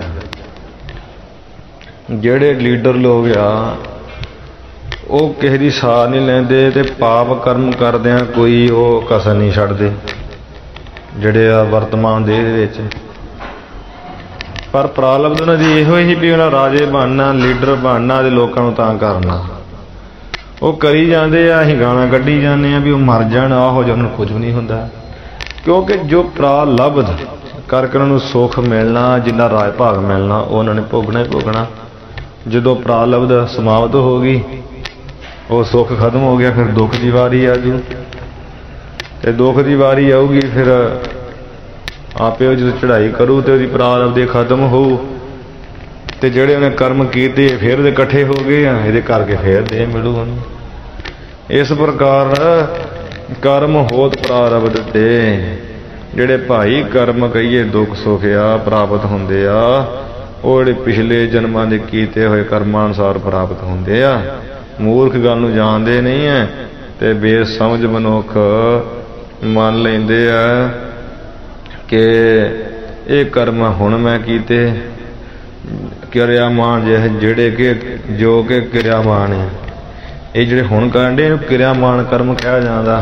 [SPEAKER 1] ਜਿਹੜੇ ਲੀਡਰ ਲੋਕ ਆ ਉਹ ਕਿਸੇ ਦੀ ਸਾਰ ਨਹੀਂ ਲੈਂਦੇ ਤੇ ਪਾਪ ਕਰਮ ਕਰਦਿਆਂ ਕੋਈ ਉਹ ਕਸਰ ਨਹੀਂ ਛੱਡਦੇ ਜਿਹੜੇ ਆ ਵਰਤਮਾਨ ਦੇਹ ਦੇ ਵਿੱਚ। ਪਰ ਪ੍ਰਾਰਬਧ ਉਹਨਾਂ ਦੀ ਇਹੋ ਹੀ ਵੀ ਉਹਨਾਂ ਰਾਜੇ ਬਣਨਾ, ਲੀਡਰ ਬਣਨਾ ਤੇ ਲੋਕਾਂ ਨੂੰ ਤਾਂ ਕਰਨਾ। ਉਹ ਕਰੀ ਜਾਂਦੇ ਆ, ਅਸੀਂ ਗਾਲਾਂ ਕੱਢੀ ਜਾਂਦੇ ਆ ਵੀ ਉਹ ਮਰ ਜਾਣ, ਆਹੋ ਜਿਹਾ ਉਹਨੂੰ ਕੁਝ ਵੀ ਨਹੀਂ ਹੁੰਦਾ। ਕਿਉਂਕਿ ਜੋ ਪ੍ਰਾਰਬਧ ਕਰਕੇ ਉਹਨਾਂ ਨੂੰ ਸੁੱਖ ਮਿਲਣਾ, ਜਿੰਨਾ ਰਾਜ ਭਾਗ ਮਿਲਣਾ ਉਹ ਉਹਨਾਂ ਨੇ ਭੋਗਣਾ ਹੀ ਭੋਗਣਾ। ਜਦੋਂ ਪ੍ਰਾਰਬਧ ਸਮਾਪਤ ਹੋ ਗਈ, ਉਹ ਸੁੱਖ ਖਤਮ ਹੋ ਗਿਆ, ਫਿਰ ਦੁੱਖ ਦੀ ਵਾਰੀ ਆ ਜੂ। ਤੇ ਦੁੱਖ ਦੀ ਵਾਰੀ ਆਊਗੀ ਫਿਰ ਆਪੇ ਉਹ ਜਦੋਂ ਚੜ੍ਹਾਈ ਕਰੂ ਤੇ ਉਹਦੀ ਪ੍ਰਾਰਬਧ ਖਤਮ ਹੋਊ। ਤੇ ਜਿਹੜੇ ਉਹਨੇ ਕਰਮ ਕੀਤੇ ਫਿਰ ਉਹਦੇ ਇਕੱਠੇ ਹੋ ਗਏ ਆ, ਇਹਦੇ ਕਰਕੇ ਫਿਰ ਦੇ ਮਿਲੂ ਉਹਨੂੰ। ਇਸ ਪ੍ਰਕਾਰ ਕਰਮ ਹੋਤ ਪ੍ਰਾਰਬਧ ਤੇ ਜਿਹੜੇ ਭਾਈ ਕਰਮ ਕਹੀਏ ਦੁੱਖ ਸੁੱਖ ਆ ਪ੍ਰਾਪਤ ਹੁੰਦੇ ਆ, ਉਹ ਜਿਹੜੇ ਪਿਛਲੇ ਜਨਮਾਂ ਦੇ ਕੀਤੇ ਹੋਏ ਕਰਮਾਂ ਅਨੁਸਾਰ ਪ੍ਰਾਪਤ ਹੁੰਦੇ ਆ। ਮੂਰਖ ਗੱਲ ਨੂੰ ਜਾਣਦੇ ਨਹੀਂ ਹੈ ਤੇ ਬੇਸਮਝ ਮਨੁੱਖ ਮੰਨ ਲੈਂਦੇ ਆ ਕਿ ਇਹ ਕਰਮ ਹੁਣ ਮੈਂ ਕੀਤੇ ਕਿਰਿਆਮਾਨ ਜਿਹੇ ਜਿਹੜੇ ਕਿ ਜੋ ਕਿ ਕਿਰਿਆਮਾਨ ਹੈ। ਇਹ ਜਿਹੜੇ ਹੁਣ ਕਰਨ ਡੇ ਇਹਨੂੰ ਕਿਰਿਆਮਾਨ ਕਰਮ ਕਿਹਾ ਜਾਂਦਾ।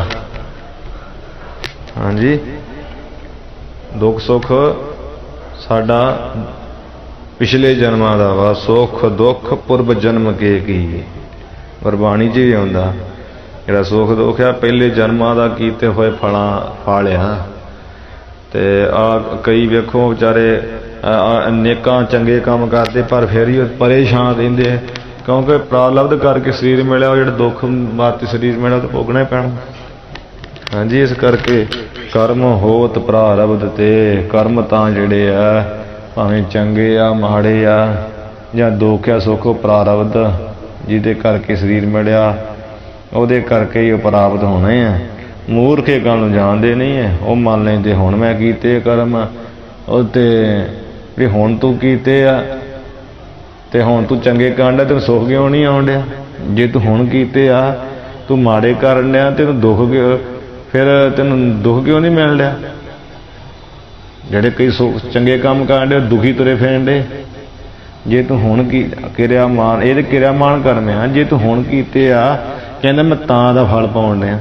[SPEAKER 1] ਹਾਂਜੀ, ਦੁੱਖ ਸੁੱਖ ਸਾਡਾ ਪਿਛਲੇ ਜਨਮਾਂ ਦਾ ਵਾ, ਸੁੱਖ ਦੁੱਖ ਪੁਰਬ ਜਨਮ ਕੇ ਕੀ ਗੁਰਬਾਣੀ 'ਚ ਵੀ ਆਉਂਦਾ। ਜਿਹੜਾ ਸੁੱਖ ਦੁੱਖ ਆ ਪਹਿਲੇ ਜਨਮਾਂ ਦਾ ਕੀਤੇ ਹੋਏ ਫਲਾਂ ਫਾਲਿਆ। ਤੇ ਆ ਕਈ ਵੇਖੋ ਵਿਚਾਰੇ ਅਨੇਕਾਂ ਚੰਗੇ ਕੰਮ ਕਰਦੇ ਪਰ ਫਿਰ ਹੀ ਪਰੇਸ਼ਾਨ ਰਹਿੰਦੇ, ਕਿਉਂਕਿ ਪ੍ਰਾਰਬਧ ਕਰਕੇ ਸਰੀਰ ਮਿਲਿਆ, ਉਹ ਜਿਹੜਾ ਦੁੱਖ ਮਾਤੇ ਸਰੀਰ ਮਿਲਿਆ ਤਾਂ ਭੋਗਣਾ ਹੀ ਪੈਣਾ। ਹਾਂਜੀ, ਇਸ ਕਰਕੇ ਕਰਮ ਹੋਤ ਪ੍ਰਾਰਬਧ ਤੇ, ਕਰਮ ਤਾਂ ਜਿਹੜੇ ਆ ਭਾਵੇਂ ਚੰਗੇ ਆ ਮਾੜੇ ਆ ਜਾਂ ਦੁੱਖ ਆ ਸੁੱਖ, ਪ੍ਰਾਰਬਧ ਜਿਹਦੇ ਕਰਕੇ ਸਰੀਰ ਮਿਲਿਆ ਉਹਦੇ ਕਰਕੇ ਹੀ ਉਹ ਪ੍ਰਾਪਤ ਹੋਣੇ ਆ। ਮੂਰਖ ਇਹ ਗੱਲ ਨੂੰ ਜਾਣਦੇ ਨਹੀਂ ਹੈ। ਉਹ ਮੰਨ ਲੈਂਦੇ ਹੁਣ ਮੈਂ ਕੀਤੇ ਕਰਮ, ਉਹ ਤੇ ਵੀ ਹੁਣ ਤੂੰ ਕੀਤੇ ਆ ਤੇ ਹੁਣ ਤੂੰ ਚੰਗੇ ਕਰਨ ਡਿਆ ਤੈਨੂੰ ਸੁੱਖ ਕਿਉਂ ਨਹੀਂ ਆਉਣ ਡਿਆ? ਜੇ ਤੂੰ ਹੁਣ ਕੀਤੇ ਆ ਤੂੰ ਮਾੜੇ ਕਰਨ ਡਿਆ ਤੈਨੂੰ ਦੁੱਖ, ਫਿਰ ਤੈਨੂੰ ਦੁੱਖ ਕਿਉਂ ਨਹੀਂ ਮਿਲ ਰਿਹਾ? ਜਿਹੜੇ ਕਈ ਚੰਗੇ ਕੰਮ ਕਰਨ ਡੇ ਦੁਖੀ ਤੁਰੇ ਫਿਰਨ ਡੇ। ਜੇ ਤੂੰ ਹੁਣ ਕੀ ਕਿਰਿਆ ਮਾਨ, ਇਹ ਤੇ ਕਿਰਿਆ ਮਾਨ ਕਰਮ ਆ। ਜੇ ਤੂੰ ਹੁਣ ਕੀਤੇ ਆ ਕਹਿੰਦਾ ਮੈਂ ਤਾਂ ਦਾ ਫਲ ਪਾਉਣ ਡਿਆ।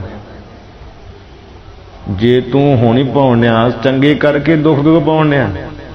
[SPEAKER 1] ਜੇ ਤੂੰ ਹੁਣ ਹੀ ਪਾਉਣ ਡਿਆ ਚੰਗੇ ਕਰਕੇ ਦੁੱਖ ਕਿਉਂ ਪਾਉਣ ਡਿਆ?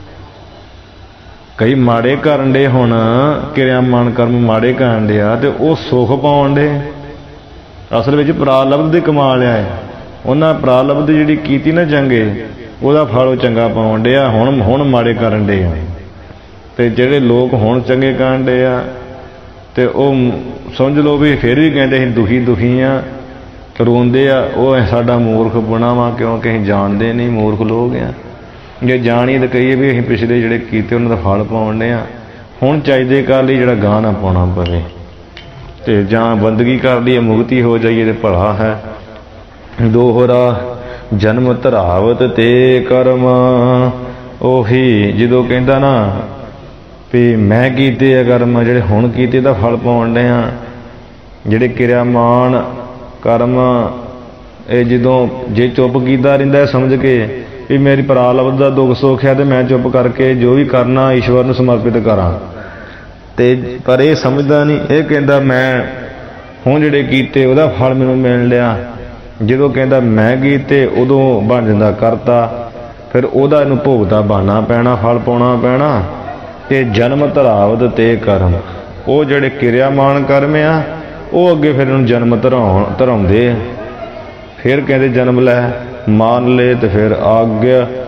[SPEAKER 1] ਕਈ ਮਾੜੇ ਕਰਨ ਡੇ, ਹੁਣ ਕਿਰਿਆ ਮਾਨ ਕਰਮ ਮਾੜੇ ਕਰਨ ਡਿਆ ਤੇ ਉਹ ਸੁੱਖ ਪਾਉਣ ਡੇ। ਅਸਲ ਵਿੱਚ ਪ੍ਰਾਰਬਧ ਦੇ ਕਮਾ ਲਿਆ ਹੈ ਉਹਨਾਂ। ਪ੍ਰਾਰਬਧ ਜਿਹੜੀ ਕੀਤੀ ਨਾ ਚੰਗੇ ਉਹਦਾ ਫਲ ਉਹ ਚੰਗਾ ਪਾਉਣ ਡਿਆ, ਹੁਣ ਹੁਣ ਮਾੜੇ ਕਰਨ ਡੇ ਆ। ਤੇ ਜਿਹੜੇ ਲੋਕ ਹੁਣ ਚੰਗੇ ਕਰਨ ਡੇ ਆ ਤੇ ਉਹ ਸਮਝ ਲਓ ਵੀ ਫਿਰ ਵੀ ਕਹਿੰਦੇ ਅਸੀਂ ਦੁਖੀ ਦੁਖੀ ਆ, ਰੋਂਦੇ ਆ। ਉਹ ਸਾਡਾ ਮੂਰਖ ਪੁਣਾ ਵਾ, ਕਿਉਂਕਿ ਅਸੀਂ ਜਾਣਦੇ ਨਹੀਂ, ਮੂਰਖ ਲੋਕ ਆ। ਜੇ ਜਾਣੀ ਤਾਂ ਕਹੀਏ ਵੀ ਅਸੀਂ ਪਿਛਲੇ ਜਿਹੜੇ ਕੀਤੇ ਉਹਨਾਂ ਦਾ ਫਲ ਪਾਉਣ ਡੇ ਆ, ਹੁਣ ਚਾਹੀਦੇ ਕਰ ਲਈ ਜਿਹੜਾ ਗਾਹ ਨਾ ਪਾਉਣਾ ਪਵੇ ਤੇ ਜਾਂ ਬੰਦਗੀ ਕਰ ਲਈ ਮੁਕਤੀ ਹੋ ਜਾਈਏ ਤੇ ਭਲਾ ਹੈ। ਦੋਹਰਾ ਜਨਮ ਧਰਾਵਤ ਤੇ ਕਰਮ, ਉਹੀ ਜਦੋਂ ਕਹਿੰਦਾ ਨਾ ਵੀ ਮੈਂ ਕੀਤੇ ਆ ਕਰਮ, ਜਿਹੜੇ ਹੁਣ ਕੀਤੇ ਦਾ ਫਲ ਪਾਉਣ ਡੇ ਆ। ਜਿਹੜੇ ਕਿਰਿਆਮਾਨ ਕਰਮ ਇਹ ਜਦੋਂ ਜੇ ਚੁੱਪ ਕੀਤਾ ਰਹਿੰਦਾ ਸਮਝ ਕੇ ਵੀ ਮੇਰੀ ਪ੍ਰਾਰਬਧ ਦਾ ਦੁੱਖ ਸੁੱਖ ਹੈ ਤੇ ਮੈਂ ਚੁੱਪ ਕਰਕੇ ਜੋ ਵੀ ਕਰਨਾ ਈਸ਼ਵਰ ਨੂੰ ਸਮਰਪਿਤ ਕਰਾਂ, ਤੇ ਪਰ ਇਹ ਸਮਝਦਾ ਨਹੀਂ। ਇਹ ਕਹਿੰਦਾ ਮੈਂ ਹੁਣ ਜਿਹੜੇ ਕੀਤੇ ਉਹਦਾ ਫਲ ਮੈਨੂੰ ਮਿਲ ਲਿਆ। ਜਦੋਂ ਕਹਿੰਦਾ ਮੈਂ ਕੀਤੇ ਉਦੋਂ ਬਣ ਜਾਂਦਾ ਕਰਤਾ, ਫਿਰ ਉਹਦਾ ਇਹਨੂੰ ਭੋਗਤਾ ਬਣਨਾ ਪੈਣਾ, ਫਲ ਪਾਉਣਾ ਪੈਣਾ। ਤੇ ਜਨਮ ਧਰਾਵਤ ਤੇ ਕਰਮ, ਉਹ ਜਿਹੜੇ ਕਿਰਿਆਮਾਨ ਕਰਮ ਆ ਉਹ ਅੱਗੇ ਫਿਰ ਇਹਨੂੰ ਜਨਮ ਧਰਾਉਣ ਧਰਾਉਂਦੇ ਆ। ਫਿਰ ਕਹਿੰਦੇ ਜਨਮ ਲੈ, ਮਾਨ ਲੈ ਤੇ ਫਿਰ ਆਗਿਆ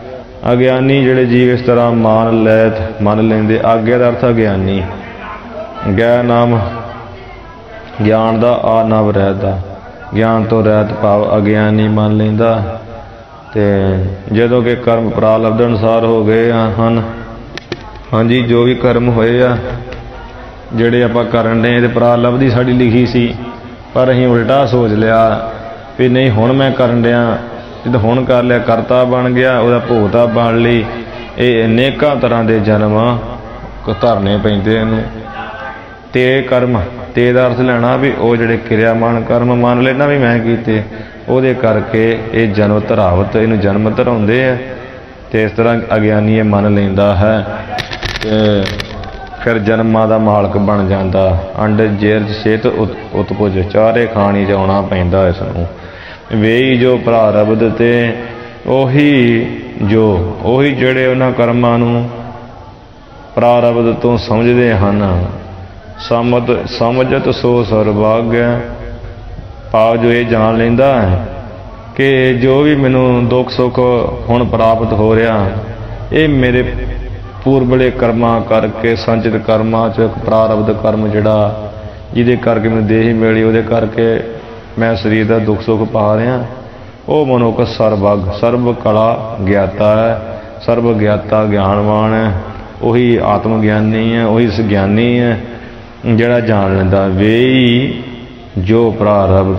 [SPEAKER 1] अज्ञानी जिहड़े जीव इस तरह मान लै मन लेंदे। आग्या का अर्थ अज्ञानी, गै नाम ज्ञान का, आ नव रहत का, ज्ञान तो रहत भाव अज्ञानी मान लेंदा। ते जदों कि कर्म प्रारब्ध अनुसार हो गए हैं। हाँ जी, जो भी कर्म होए आ जिहड़े आपां करन डे ते प्रारब्ध दी साडी लिखी सी, पर असीं उल्टा सोच लिया भी नहीं हुण मैं करन डिया, जदों हुण कर लिया करता बन गया, उहदा भोगता बन लई। ये अनेकां तरह के जन्म धरने पैंदे इहनूं। ते कर्म ते दा अर्थ लेना भी वो जिहड़े किरियामान कर्म मान लेना भी मैं कीते, ਉਹਦੇ करके ये जन्म धरावत इनू जन्म धराउंदे है। ते इस तरह अज्ञानी ये मन लेंदा है ते फिर जन्मां दा मालक बन जांदा। अंड जेर सेत उत्पुज चारे खाणी जाना पैंदा इसनूं। वेही जो प्रारब्ध ते ओही जो ओही जिहड़े उन्हां कर्मां नूं प्रारब्ध तो समझदे हन। समझ समझत सो सर्वभाग्य, भाव जो ये जान लेंदा है कि जो भी मैनू दुख सुख हुण प्राप्त हो रहा, ये मेरे पूर्वले कर्मां करके संचित कर्मां च प्रारब्ध कर्म जिहड़ा जिहदे करके मैनू देह मिली, उहदे करके मैं शरीर का दुख सुख पा रहा। वो मनुख सर्वभाग सर्व कला ज्ञाता है, सर्व ज्ञाता ज्ञानवान है, वही आत्म ज्ञानी है, वही सज्ञानी है जिहड़ा जान लेंदा। वेही जो प्रारब्ध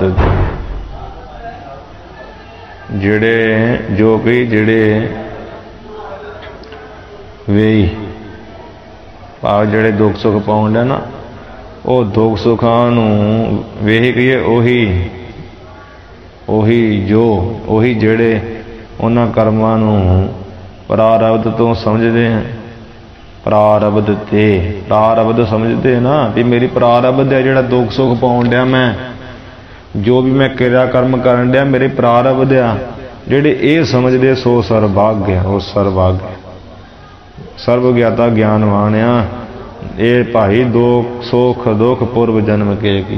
[SPEAKER 1] जिहड़े जो कि जिहड़े वेही भाव जिहड़े दुख सुख पाउंदे ना, वो दुख सुखां नूं वेही कहिए ओही ओही जो ओही जिहड़े उन्हां कर्मां नूं प्रारब्ध तो समझदे हैं। प्रारब्ध ते प्रारब्ध समझते ना भी मेरी प्रारब्ध है जिहड़ा दुख सुख पाउण डिया, मैं जो भी मैं क्रिया कर्म करन डिया मेरे प्रारब्ध आ, जिहड़े ये समझदे सो सर्वभाग्य, वो सर्वभाग्य सर्व ज्ञाता ज्ञानवान आ। ये भाई दुख सुख दुख पूर्व जन्म के की,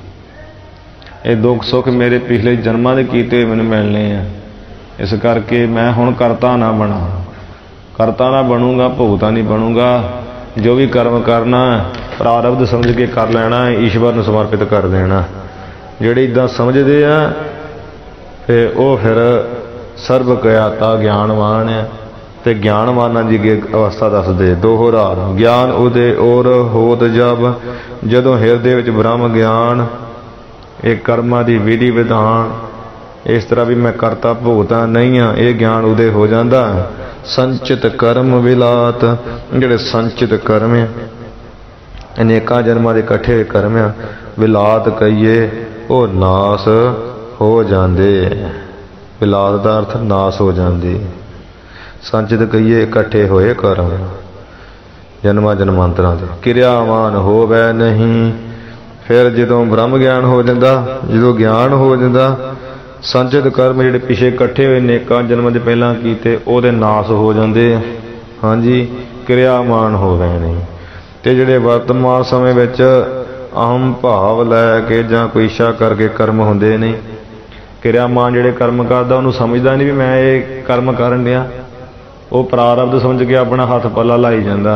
[SPEAKER 1] ये दुख सुख मेरे पिछले जन्मां दे कीते मैनूं मिलने आ। इस करके मैं हुण करता ना बना, करता ना बनूंगा, भुगता नहीं बनूंगा। जो भी कर्म करना प्रारब्ध समझ के कर लेना, ईश्वर नूं समर्पित कर देना। जिहड़े इदां समझदे आ ते वो फिर सर्व ज्ञाता ज्ञानवान है। ते ज्ञानवानां दी अवस्था दसदे दोहरा ज्ञान उदे और होत जब, जदों हिरदे विच ब्रह्म ज्ञान एक कर्मां दी विधि विधान, इस तरह भी मैं करता भुगता नहीं हाँ, ये ज्ञान उदे हो जाता। संचित कर्म विलात, जिहड़े संचित कर्म है अनेकां जन्मां दे इकट्ठे कर्म है, विलात कहिए वो नाश हो जाते। विलात का अर्थ नाश हो जाते, संचित कहिए इकट्ठे होए कर्म जन्मां जन्मांतरां दे। क्रियावान होवै नहीं, फिर जदों ब्रह्म ज्ञान हो जाता, जदों ज्ञान हो जाता, संचित कर्म जिहड़े पिछे इकट्ठे हुए नेकां जन्म दे पहलां कीते ओहदे नाश हो जाते। हाँ जी, क्रियामान हो गए नहीं। ते जिहड़े वर्तमान समय विच अहम भाव लैके जां कोई इच्छा करके कर्म हुंदे नहीं, क्रियामान जिहड़े कर्म करदा उहनूं समझदा नहीं भी मैं ये कर्म करन डिया, वो प्रारब्ध समझ के अपना हथ पल्ला लाई जांदा।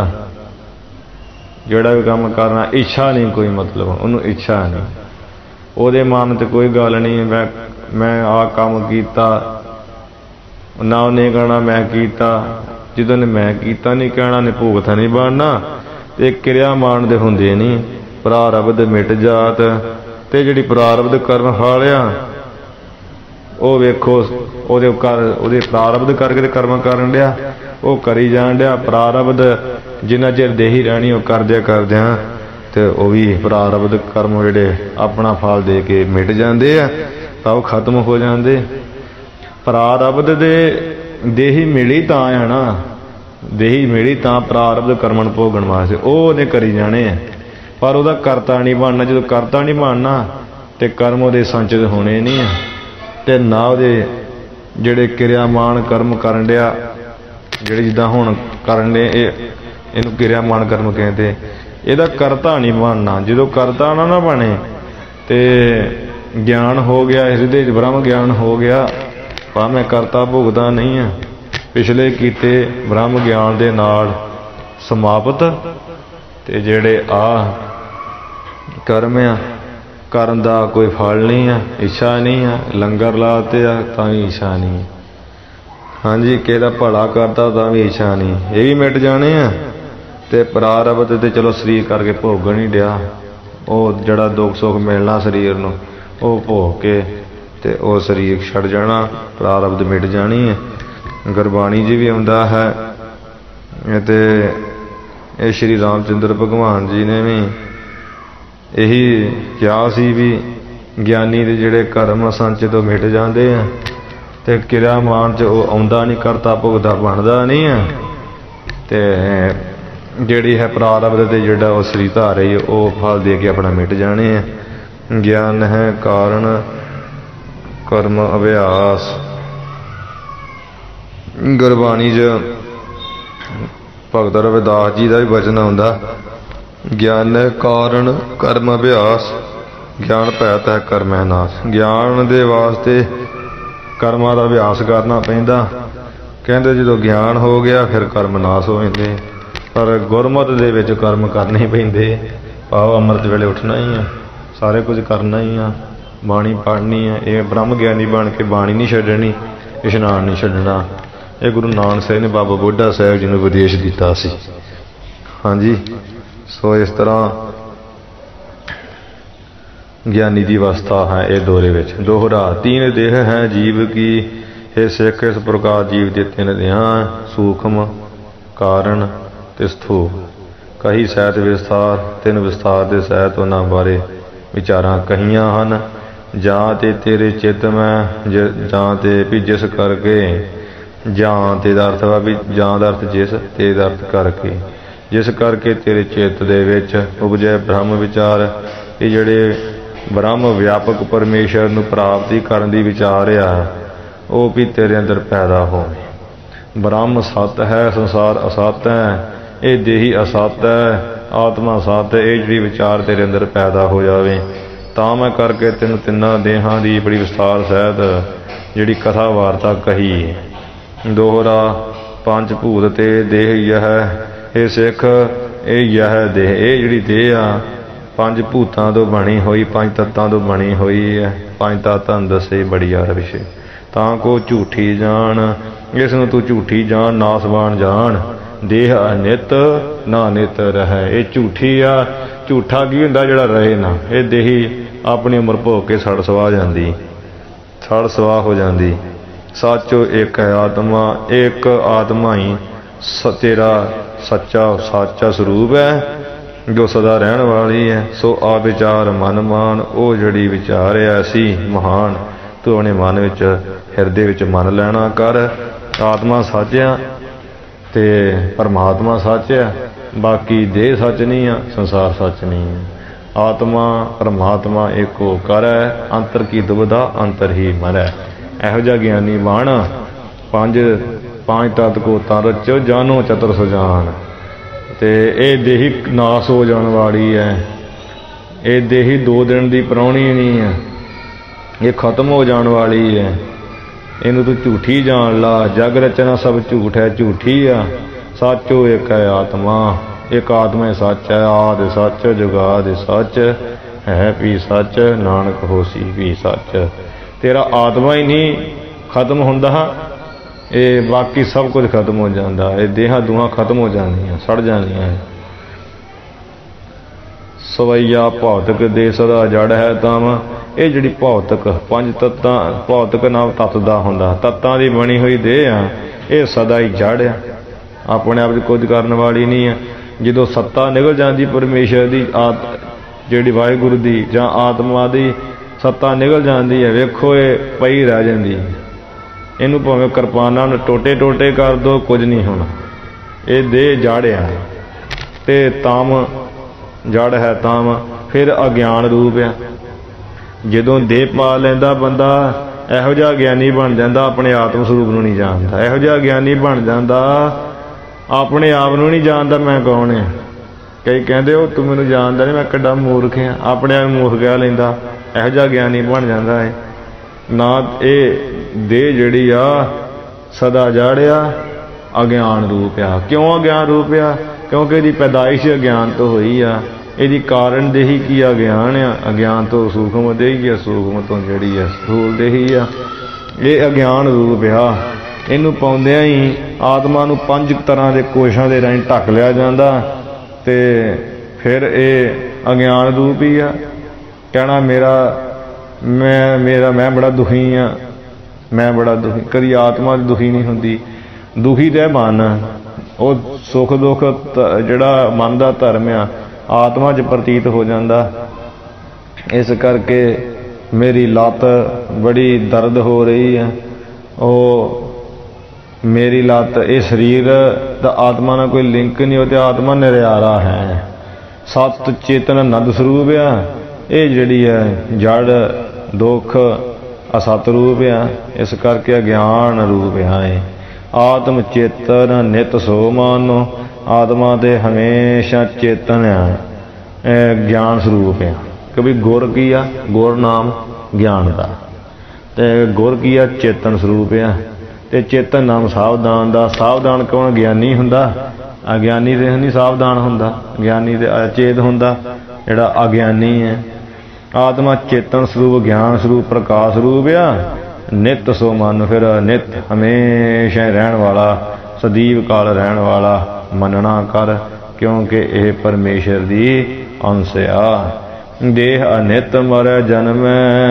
[SPEAKER 1] जिहड़ा भी काम करना इच्छा नहीं, कोई मतलब उहनूं इच्छा नहीं, ਉਹਦੇ मन ते कोई गल नहीं मैं मैं आ काम कीता ना उन्हें कहना मैं कीता, जिदों ने मैं कीता नहीं कहना ने भुगता नहीं बनना। ते क्रिया मान दे हुंदे नहीं, प्रारब्ध मिट जात। ते जिहड़ी प्रारब्ध कर्म हालिया ਉਹ ਵੇਖੋ ਉਹਦੇ ਕਰ ਉਹਦੇ ਪ੍ਰਾਰਬਧ ਕਰਕੇ ਤੇ ਕਰਮ ਕਰਨ ਡਿਆ, ਉਹ ਕਰੀ ਜਾਣ ਡਿਆ। ਪ੍ਰਾਰਬਧ ਜਿੰਨਾ ਚਿਰ ਦੇਹੀ ਰਹਿਣੀ ਉਹ ਕਰਦਿਆਂ ਕਰਦਿਆਂ ਤੇ ਉਹ ਵੀ ਪ੍ਰਾਰਬਧ ਕਰਮ ਜਿਹੜੇ ਆਪਣਾ ਫਲ ਦੇ ਕੇ ਮਿਟ ਜਾਂਦੇ ਆ ਤਾਂ ਉਹ ਖਤਮ ਹੋ ਜਾਂਦੇ। ਪ੍ਰਾਰਬਧ ਦੇ ਦੇਹੀ ਮਿਲੀ ਤਾਂ ਆ ਨਾ, ਦੇਹੀ ਮਿਲੀ ਤਾਂ ਪ੍ਰਾਰਬਧ ਕਰਮਣ ਭੋਗਣ ਵਾਸਤੇ ਉਹ ਉਹਨੇ ਕਰੀ ਜਾਣੇ ਆ, ਪਰ ਉਹਦਾ ਕਰਤਾ ਨਹੀਂ ਬਣਨਾ। ਜਦੋਂ ਕਰਤਾ ਨਹੀਂ ਬਣਨਾ ਤੇ ਕਰਮ ਉਹਦੇ ਸੰਚਿਤ ਹੋਣੇ ਨਹੀਂ ਆ, ਤੇ ਨਾ ਉਹਦੇ ਜਿਹੜੇ ਕਿਰਿਆਮਾਨ ਕਰਮ ਕਰਨ ਡਿਆ, ਜਿਹੜੇ ਜਿੱਦਾਂ ਹੁਣ ਕਰਨ ਡੇ ਇਹ ਇਹਨੂੰ ਕਿਰਿਆਮਾਨ ਕਰਮ ਕਹਿੰਦੇ, ਇਹਦਾ ਕਰਤਾ ਨਹੀਂ ਬਣਨਾ। ਜਦੋਂ ਕਰਤਾ ਨਾ ਨਾ ਬਣੇ ਤੇ ਗਿਆਨ ਹੋ ਗਿਆ, ਹਿਰਦੇ 'ਚ ਬ੍ਰਹਮ ਗਿਆਨ ਹੋ ਗਿਆ, ਭਾਵੇਂ ਕਰਤਾ ਭੁਗਦਾ ਨਹੀਂ ਆ, पिछले कीते ब्रह्म ज्ञान दे नाल समाप्त ते जेड़े आ कर्म आ करन दा कोई फल नहीं है, इच्छा नहीं है, लंगर लाते आ तां भी इच्छा नहीं है। हाँ जी, किहदा भला करता तां भी इच्छा नहीं, ये भी मिट जाने आ ते प्रारब्ध ते चलो शरीर करके भोगण ही दिया, वो जड़ा दुख सुख मिलना शरीर नूं वो भोग के ते वो शरीर छड़ जाना, प्रारब्ध मिट जानी है। गुरबाणी जी भी आउंदा है ते ये श्री रामचंद्र भगवान जी ने भी यही क्या सी भी ज्ञानी दे जिहड़े कर्म संच तो मिट जाते हैं ते किरिया मान च वो आउंदा नहीं, करता भुगता बनता नहीं है ते जिहड़ी है प्रारब्ध ते जिहड़ा वो शरीर धारे वो फल दे के अपना मिट जाने हैं। ज्ञान है कारण कर्म अभ्यास। गुरबाणी च भगत रविदास जी का भी वचन आउंदा, ज्ञान है कारण कर्म अभ्यास, ज्ञान पैत है कर्म है नाश। ज्ञान दे वास्ते कर्मां दा अभ्यास करना पैंदा, कहंदे जदों ज्ञान हो गया फिर कर्म नाश हो जांदे, पर गुरमत दे विच कर्म करने पैंदे। भाव अमृत वेले उठना ही है, सारे कुछ करना ही है, बाणी पढ़नी है, ये ब्रह्म ज्ञानी बन के बाणी नहीं छड्डनी, इशनान नहीं छड्डना। ये गुरु नानक साहिब ने बाबा बुढ़ा साहिब जी ने उपदेश दिता सी। हाँ जी, सो इस तरह ज्ञानी की अवस्था है ये दोहरे विच। दोहरा तीन देह है जीव की, हे सिख इस प्रकार जीव के तीन देह सूक्ष्म कारण ते स्थूल। कही सैत विस्तार, तीन विस्तार के सैत उन्हां बारे विचारां कहियां हन। जां ते तेरे चित में जां ते भी जिस करके, जां ते दा अर्थ वा भी जां दा अर्थ जिस, ते दा अर्थ करके, जिस करके तेरे चित्त दे विच उपजे ब्रह्म विचार। ये जिहड़े ब्रह्म व्यापक परमेश्वर नूं प्राप्ति करन दी विचार आ वो भी तेरे अंदर पैदा होवे। ब्रह्म सत है, संसार असत है, ये देही असत है, आत्मा सत है। ये जिहड़ी विचार तेरे अंदर पैदा हो जावे तां मैं करके तेन तिन्नां देहां दी बड़ी विस्तार सहित जिहड़ी कथा वार्ता कही। दोहरा पंज भूत ते देह यह, ये सिख ये यह देह, ये जिहड़ी देह आ पंज भूतां तो बनी हुई, पंज तत्तां तो बनी हुई है। पंज तत्त दसे बड़ी यार विषय तां को झूठी जान, इस नूं तू झूठी जान नासवान जान। देह अनित ना नित रहे, ये झूठी आ। झूठा की हुंदा जिहड़ा रहे ना, ये देही अपनी उम्र भोग के सड़ सवा जांदी, सड़ सवा हो जांदी। सचो एक है आत्मा, एक आत्मा ही तेरा सच्चा सच्चा स्वरूप है जो सदा रहन वाली है। सो आ विचार मन मान, ओ जड़ी विचार ऐसी महान, तू अपने मन विच हिरदे विच मन लेना कर। आत्मा सच है ते परमात्मा सच है, बाकी देह सच नहीं है, संसार सच नहीं है। आत्मा परमात्मा एक होकर है, अंतर की दुविधा अंतर ही मरै। इहो जिहा ज्ञानी बन, पंज पांच तत्त को तां रचो जानो चतुर सुजान। ते ये देही नाश हो जाने वाली है, ये देही दो दिन की प्राहुणी नहीं है, ये खत्म हो जाने वाली है। इनू तू झूठी जान ला, जग रचना सब झूठ है, झूठी आ। सचो एक है आत्मा, एक आत्मा सच है। आदि सच जुगादि सच है भी सच, नानक होसी भी सच। तेरा आत्मा ही नहीं खत्म होंदा, ये बाकी सब कुछ खत्म हो जाता है। देहा दूहां खत्म हो जानियां, सड़ जानियां। सवैया भौतिक दे सदा जड़ है तम, ये जिहड़ी भौतिक पंज तत्तां भौतिक नाम तत्त दा हुंदा, तत्तां दी बनी हुई देह आ, ये सदा ही जड़ है, अपने आप कुछ करने वाली नहीं है। जदों सत्ता निकल जाती परमेश्वर की, आत जिहड़ी वाहिगुरू की जां आत्मा की सत्ता निकल जाती है, वेखो ये पई रह जाती है। इनू भावें किरपानां नाल टोटे टोटे कर दो, कुछ नहीं होना। ये देह जड़ है ते तम जड़ है, तम फिर अज्ञान रूप है। जदों देह पा लैंदा बंदा इहो जिहा ज्ञानी बन जाता, अपने आत्म स्वरूप नूं नहीं जानता। इहो जिहा ज्ञानी बन जाता, अपने आप नूं नहीं जानता मैं कौन है। कई कहते हो तू मैनूं जानदा नहीं, मैं किड्डा मूर्ख हाँ, अपने आप मूर्ख कह लैंदा। इहो जिहा ज्ञानी बन जाता है ना। ये देह जिहड़ी आ सदा जाड़िया अग्यान रूप आ। क्यों अग्यान रूप आ? क्योंकि इहदी पैदाइश अग्यान तो हुई आ। इहदी कारण देही की अग्यान आ। अग्यान तो सूखम देही आ, सूखम तो जिहड़ी आ स्थूल देही आ। ये अग्यान रूप आ। इहनूं पाउंदिआं ही आत्मा नूं पंज तरह के कोशां दे राहीं ढक लिया जांदा ते फिर ये अग्यान रूप ही आ। कहना मेरा मैं मेरा मैं बड़ा दुखी हाँ, मैं बड़ा दुखी। कभी आत्मा दुखी नहीं होंदी। दुखी तो मन वो सुख दुख जिहड़ा मन का धर्म आ आत्मा च प्रतीत हो जाता। इस करके मेरी लत बड़ी दर्द हो रही है। वो मेरी लत ये शरीर दा आत्मा ना कोई लिंक नहीं हो, आत्मा निरयारा है। सत चेतन नद स्वरूप आ। ये जिहड़ी है जड़ दुख असत रूप आ। इस करके अज्ञान रूप है। आत्म चेतन नित सो मानो। आत्मा ते हमेशा चेतन आ, ज्ञान स्वरूप है। कभी गुर की आ, गुर नाम ज्ञान का, ते गुर की आ चेतन स्वरूप है। ते चेतन नाम सावधान दा। सावधान कौन? ज्ञानी हुंदा। अज्ञानी ते नहीं सावधान हुंदा। ज्ञानी ते अचेत हुंदा, जिहड़ा अज्ञानी है। आत्मा चेतन स्वरूप ज्ञान स्वरूप प्रकाश स्वरूप आ। नित सो मन, फिर नित हमेशा रहन वाला, सदीव काल रहन वाला मनना कर, क्योंकि यह परमेश्वर दी अंश आ। देह अनित मरै जन्म,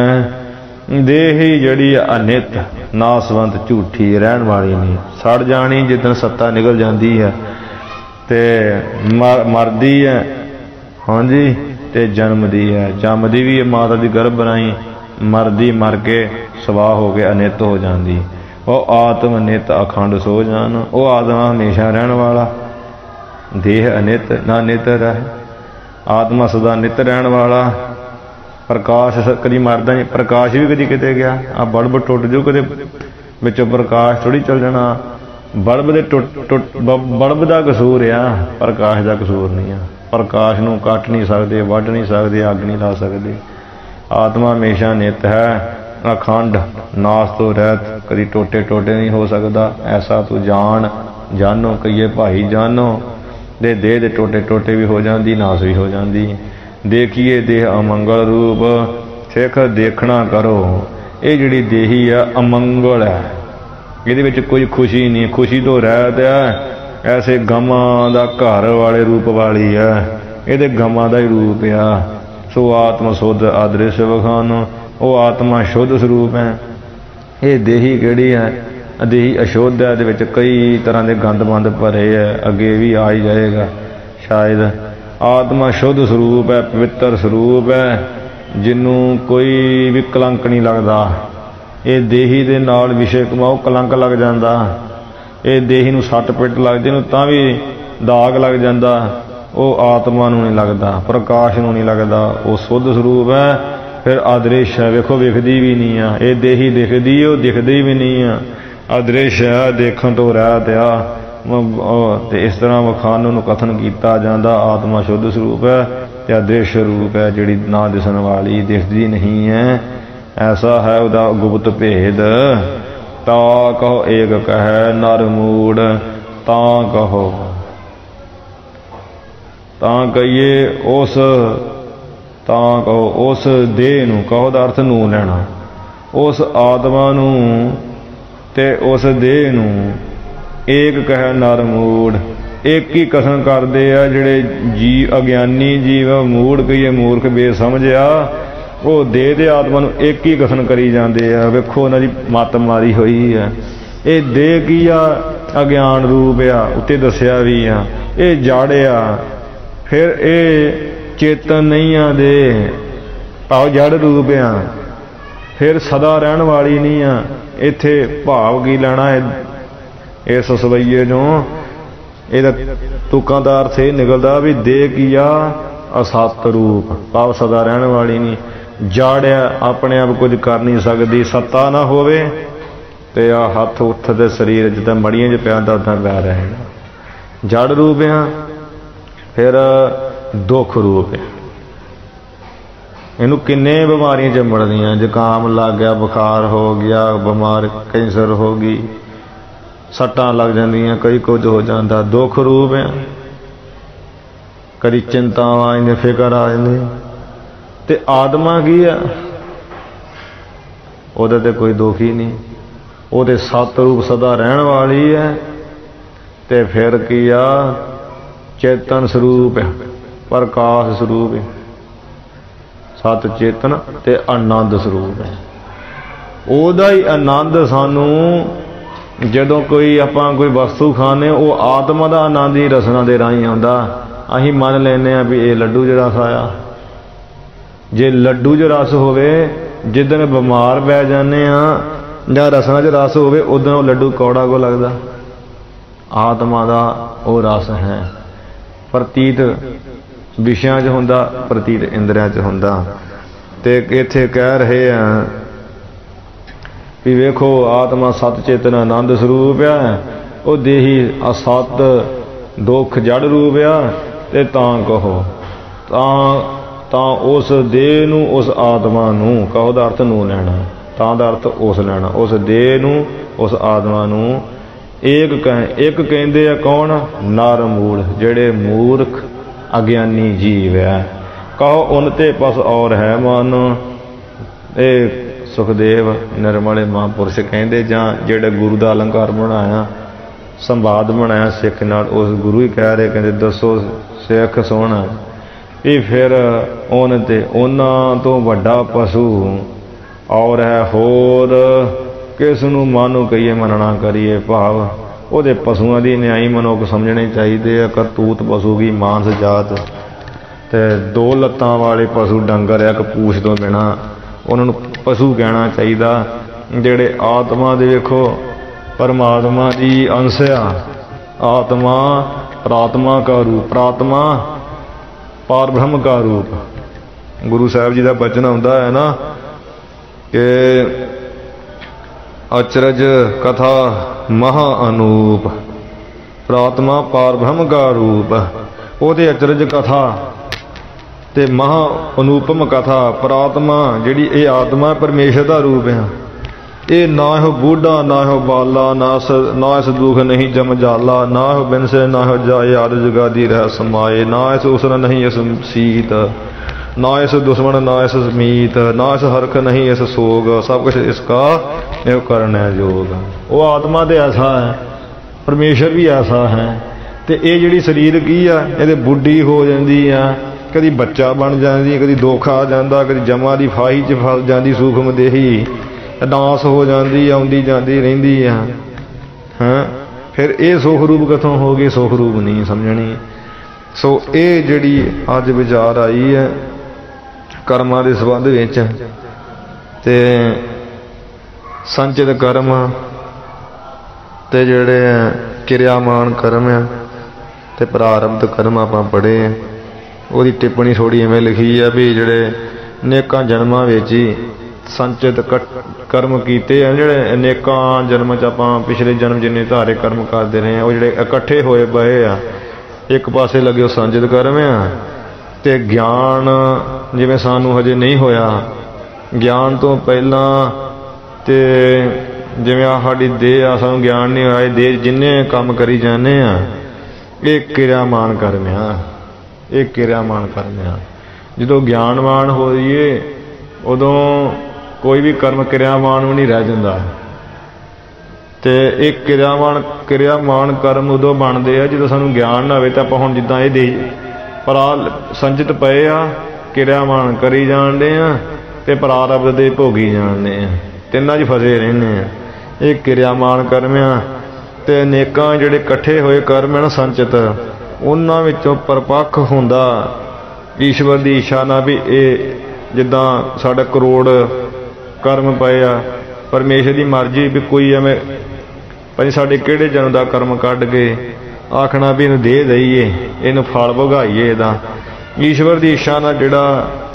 [SPEAKER 1] देह ही जड़ी अनित नासवंत झूठी रहन वाली नहीं, सड़ जानी जिदन सत्ता निकल जाती है ते मर मरदी है। हाँ जी, ते जन्मदी है, जमदी भी माता दी गर्भ बनाई, मरदी मर के सवाह हो के अनित हो जाती। वो आत्म नित अखंड सो जान, वो आत्मा हमेशा रहन वाला। देह अनित ना नित रहे, आत्मा सदा नित रहन वाला। प्रकाश कभी मरदा नहीं, प्रकाश भी कभी किते गया। आ बल्ब टुट जो कदे विचों प्रकाश थोड़ी चल जाना। बल्ब दे टुट टुट बल्ब का कसूर आ, प्रकाश का कसूर नहीं आ। प्रकाश नूं कट नहीं सकते, वढ़ नहीं सकते, अग नहीं ला सकते। आत्मा हमेशा नित है, अखंड, नाश तो रहत, कभी टोटे टोटे नहीं हो सकता। ऐसा तू जान जानो, कहिए भाई जानो। दे देह दे टोटे टोटे भी हो जाती, नाश भी हो जाती। देखिए देह अमंगल रूप, सिख देखना करो। ये जिहड़ी देही है अमंगल है, ये कोई खुशी नहीं, खुशी तो रहत है। ऐसे गमां दा घर वाले रूप वाली है, ये गमां दा ही रूप आ। सो आत्मा शुद्ध अदृश्य वखानो, वो आत्मा शुद्ध स्वरूप है। ये देही किहड़ी है? देही अशुद्ध है, दे कई तरह के गंद बंद भरे है, अगे भी आ ही जाएगा शायद। आत्मा शुद्ध स्वरूप है, पवित्र स्वरूप है, जिन्हों कोई भी कलंक नहीं लगता। ये देही दे नाल विषय कमाओ कलंक लग जाता। ये देही नूं सट पिट लगदी नूं तां भी दाग लग जाता, वो आत्मा नूं नहीं लगता, प्रकाश नूं नहीं लगता। वो शुद्ध स्वरूप है। फिर अदृश्य है, वेखो विखदी भी नहीं आ। ये देही दिखदी, वो दिखदी भी नहीं आ, अदृश्य है, देखण तो रहत आ। ते इस तरह वखानो नूं कथन किया जाता। आत्मा शुद्ध स्वरूप है ते अदृश्य रूप है, जिहड़ी ना दिसन वाली, दिखदी नहीं है। ऐसा है उदा गुप्त भेद। ता कहो एक कह नर मूड, ता कहो ता कहिए उस, ता कहो उस देह नूं, कहो दा अर्थ नूं लेना, उस आत्मा नूं ते उस देह नूं एक कह नर मूड। एक ही कथन करते आ जिहड़े जी अज्ञानी जीव, मूड कहिए मूर्ख बेसमझिया, वो देह दे आत्मा नूं एक ही कथन करी जाते हैं। वेखो उन्हां दी मत मारी हुई है। ये देह की आ? अज्ञान रूप आ, उत्ते दसिया भी आ। ये जड़ आ, फिर ये चेतन नहीं आ देह, भाव जड़ रूप आ, फिर सदा रहन वाली नहीं आ। इत्थे भाव की लेना है इस सवैये जो? ये तुकां दा अर्थ ये निकलदा भी देह की आ असत रूप, भाव सदा रहन वाली नहीं। जाड़िया अपने आप कुछ कर नहीं सकती, सत्ता ना होवे ते आ हथ उठ दे शरीर जिदा मड़ियां च पिया उदा पै रहेगा। जड़ रूप है। फिर दुख रूप है। इनू किन्ने बीमारियां चिंबड़दियां, जुकाम लग गया, बुखार हो गया, बीमार कैंसर हो गई, सट्टां लग जांदियां, कई कुछ हो जाता, दुख रूप है, कभी चिंतावां आ जांदियां, फिकर आ जांदी। ते आत्मा की है, ਉਹਦੇ ते कोई दुख ही नहीं, वो तो सत रूप सदा रहन वाली है। ते फिर की आ, चेतन स्वरूप है, प्रकाश स्वरूप है, सत चेतन ते आनंद स्वरूप है। ਉਹਦਾ ही आनंद सानू जदों कोई आपां कोई वस्तु खाने, वो आत्मा का आनंद ही रसना दे राही आउंदा। असीं मन लैने आ भी ये लड्डू च रस आया, जे लड्डू च रस होवे, जिदन बीमार पै जाने या रसना च रस होवे, उदन वो लड्डू कौड़ा को लगदा। आत्मा का वो रस है, प्रतीत विषयां च हुंदा, प्रतीत इंद्रियां च हुंदा। ते इत्थे कह रहे हैं भी वेखो आत्मा सत चेतन आनंद स्वरूप है, वो देही असत दुख जड़ रूप है। ते तां कहो, तां तां उस देह नूं, उस आत्मा नूं, कहो दा अर्थ नूं लैना, तां दा अर्थ उस लैना, उस देह नूं, उस आत्मा नूं एक कह एक कहंदे आ कौन? नर मूल, जेड़े मूर्ख अज्ञानी जीव है। कहो उनते पस और है मन, ए सुखदेव निर्मले महापुरुष कहंदे, जां जेड़े गुरु दा अलंकार बनाया, संवाद बनाया सिख नाल, उस गुरु ही कह रहे, कहंदे दसो सिख सोहना ये फिर उन ते उन्हां तो वड्डा पशु और है होर किस नूं मानो कहिए मनना करिए। भाव ਉਹਦੇ पशुओं की न्यायी मनुख समझने चाहिए। करतूत पशु की मांस जात, ते दो लत्तां वाले पशु डंगर एक पूछ तो बिना, उन्होंने पशु कहना चाहिए। जेड़े आत्मा दे देखो परमात्मा की अंश आ, आत्मा प्रात्मा का रूप, प्रात्मा पार ब्रह्म का रूप। गुरु साहब जी का बचन आउंदा है ना कि अचरज कथा महा अनूप, प्रात्मा पार ब्रह्म का रूप। ओदे अचरज कथा ते महा अनुपम कथा। प्रात्मा जिहड़ी ये आत्मा परमेश्वर का रूप है, ये ना हो बूढ़ा ना हो बाला, ना स ना इस दुख नहीं जम जाला, ना हो बिनसे ना हो जाए आद जगादी रह समाए, ना इस उसर नहीं इस सीत, ना इस दुश्मन ना इस मीत, ना इस हरख नहीं इस सोग, सब कुछ इसका यो करना योग। वो आत्मा तो ऐसा है, परमेश्वर भी ऐसा है। तो ये जिहड़ी शरीर की है, ये बुढ़ी हो जाती है, कभी बच्चा बन जाती, कभी दुख आ जाता, कभी जमा की फाही च फस जाती, सूखम देही नास हो जाती, आउंदी जाती रहिंदी है। हाँ फिर ये सुख रूप कितों हो गए? सुख रूप नहीं समझनी। सो ये जिहड़ी अज विचार आई है कर्मां दे संबंध विच, ते संचित कर्म ते जिहड़े किरियामान कर्म है ते प्रारब्ध कर्म आपां पढ़े। ਉਹਦੀ टिप्पणी थोड़ी इवें लिखी है भी जिहड़े नेकां जन्मां विच ही संचित कर्म कीते हैं, जिहड़े अनेकां जन्म च आपां पिछले जन्म जिन्ने धारे कर्म करते रहे हैं, वो जिहड़े इकट्ठे होए पए आ, एक पासे लगे संचित कर्म आ। ते ज्ञान जिवें सानू हजे नहीं होया, ज्ञान तो पहला ते जिवें आ साडी देह आ, सानू ज्ञान नहीं होया, देह जिन्ने काम करी जाने आ, ये किरियामान कर्म आ, ये किरियामान कर्म आ। जदों ज्ञानवान होइए उदों कोई भी कर्म किरियामान भी नहीं रह जाता। तो एक किरियामान किरियामान कर्म उदों बनते हैं जो सानू ज्ञान ना हो। तो आप हुण जिद्दां ये दे परा संचित पे आ, किरियामान करी जाणदे आ ते प्रारब्ध दे भोगी जाणदे आ, तिन्नां च फसे रहिंदे आ। ये किरियामान कर्म आ। ते अनेकां जिहड़े इकट्ठे होए कर्म है ना संचित, उन्हां विचों परपक्ष हुंदा ईश्वर की इच्छा ना भी ये जिद्दां साडा करोड़ कर्म पए आ, परमेश्वर की मर्जी भी कोई एवें भाई साडे किहड़े जन्म का कर्म कढ के आखना भी इहनूं दे दईए, इहनूं फल भोगाईए। इहदा ईश्वर की इच्छा नाल जिहड़ा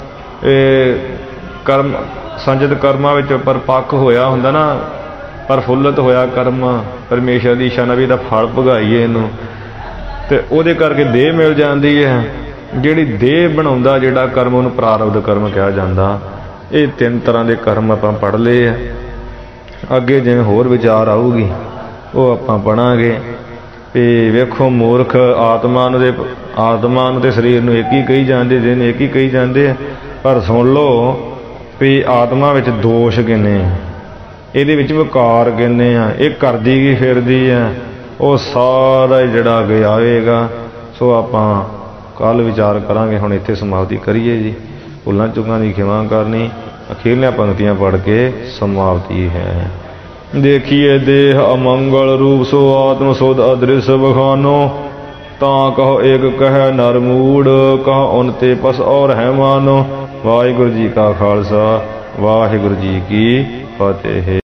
[SPEAKER 1] कर्म संचित कर्मां विच परपक्ष होया हुंदा ना, प्रफुल्लित होया कर्म परमेश्वर की इच्छा नाल भी इहदा फल भोगाईए इहनूं, ते उहदे करके देह मिल जाती है। जिहड़ी देह बनाउंदा जिहड़ा कर्म उहनूं प्रारब्ध कर्म कहा जाता। ये तीन तरह के कर्म आपां पढ़ लए। अगे जिवें होर विचार आऊगी ਉਹ ਆਪਾਂ ਪੜਾਂਗੇ। ਵੀ ਵੇਖੋ ਮੂਰਖ ਆਤਮਾ ਨੂੰ ਦੇ ਆਤਮਾ ਨੂੰ ਤੇ ਸਰੀਰ ਨੂੰ ਇੱਕ ਹੀ ਕਹੀ ਜਾਂਦੇ, ਦਿਨ ਇੱਕ ਹੀ ਕਹੀ ਜਾਂਦੇ ਆ, ਪਰ ਸੁਣ ਲਓ ਵੀ ਆਤਮਾ ਵਿੱਚ ਦੋਸ਼ ਕਿੰਨੇ, ਇਹਦੇ ਵਿੱਚ ਵਿਕਾਰ ਕਿੰਨੇ ਆ, ਇਹ ਕਰਦੀ ਕੀ ਫਿਰਦੀ ਆ, ਉਹ ਸਾਰਾ ਜਿਹੜਾ ਗਿਆਵੇਗਾ। ਸੋ ਆਪਾਂ ਕੱਲ੍ਹ ਵਿਚਾਰ ਕਰਾਂਗੇ। ਹੁਣ ਇੱਥੇ ਸਮਾਪਤੀ ਕਰੀਏ ਜੀ। ਭੁੱਲਾਂ ਚੁੱਕਾਂ ਦੀ ਖਿਮਾ ਕਰਨੀ। ਅਖੀਰਲੀਆਂ ਪੰਕਤੀਆਂ ਪੜ੍ਹ ਕੇ ਸਮਾਪਤੀ ਹੈ। ਦੇਖੀਏ ਦੇਹ ਅਮੰਗਲ ਰੂਪ ਸੋ ਆਤਮ ਸੁਧ ਅਦ੍ਰਿਸ਼ ਬਖਾਨੋ, ਤਾਂ ਕਹੋ ਇੱਕ ਕਹਿ ਨਰ ਮੂੜ, ਕਹੋ ਉਨ ਤੇ ਪਸ ਔਰ ਹੈ ਮਾਨੋ। ਵਾਹਿਗੁਰੂ ਜੀ ਕਾ ਖਾਲਸਾ, ਵਾਹਿਗੁਰੂ ਜੀ ਕੀ ਫਤਿਹ।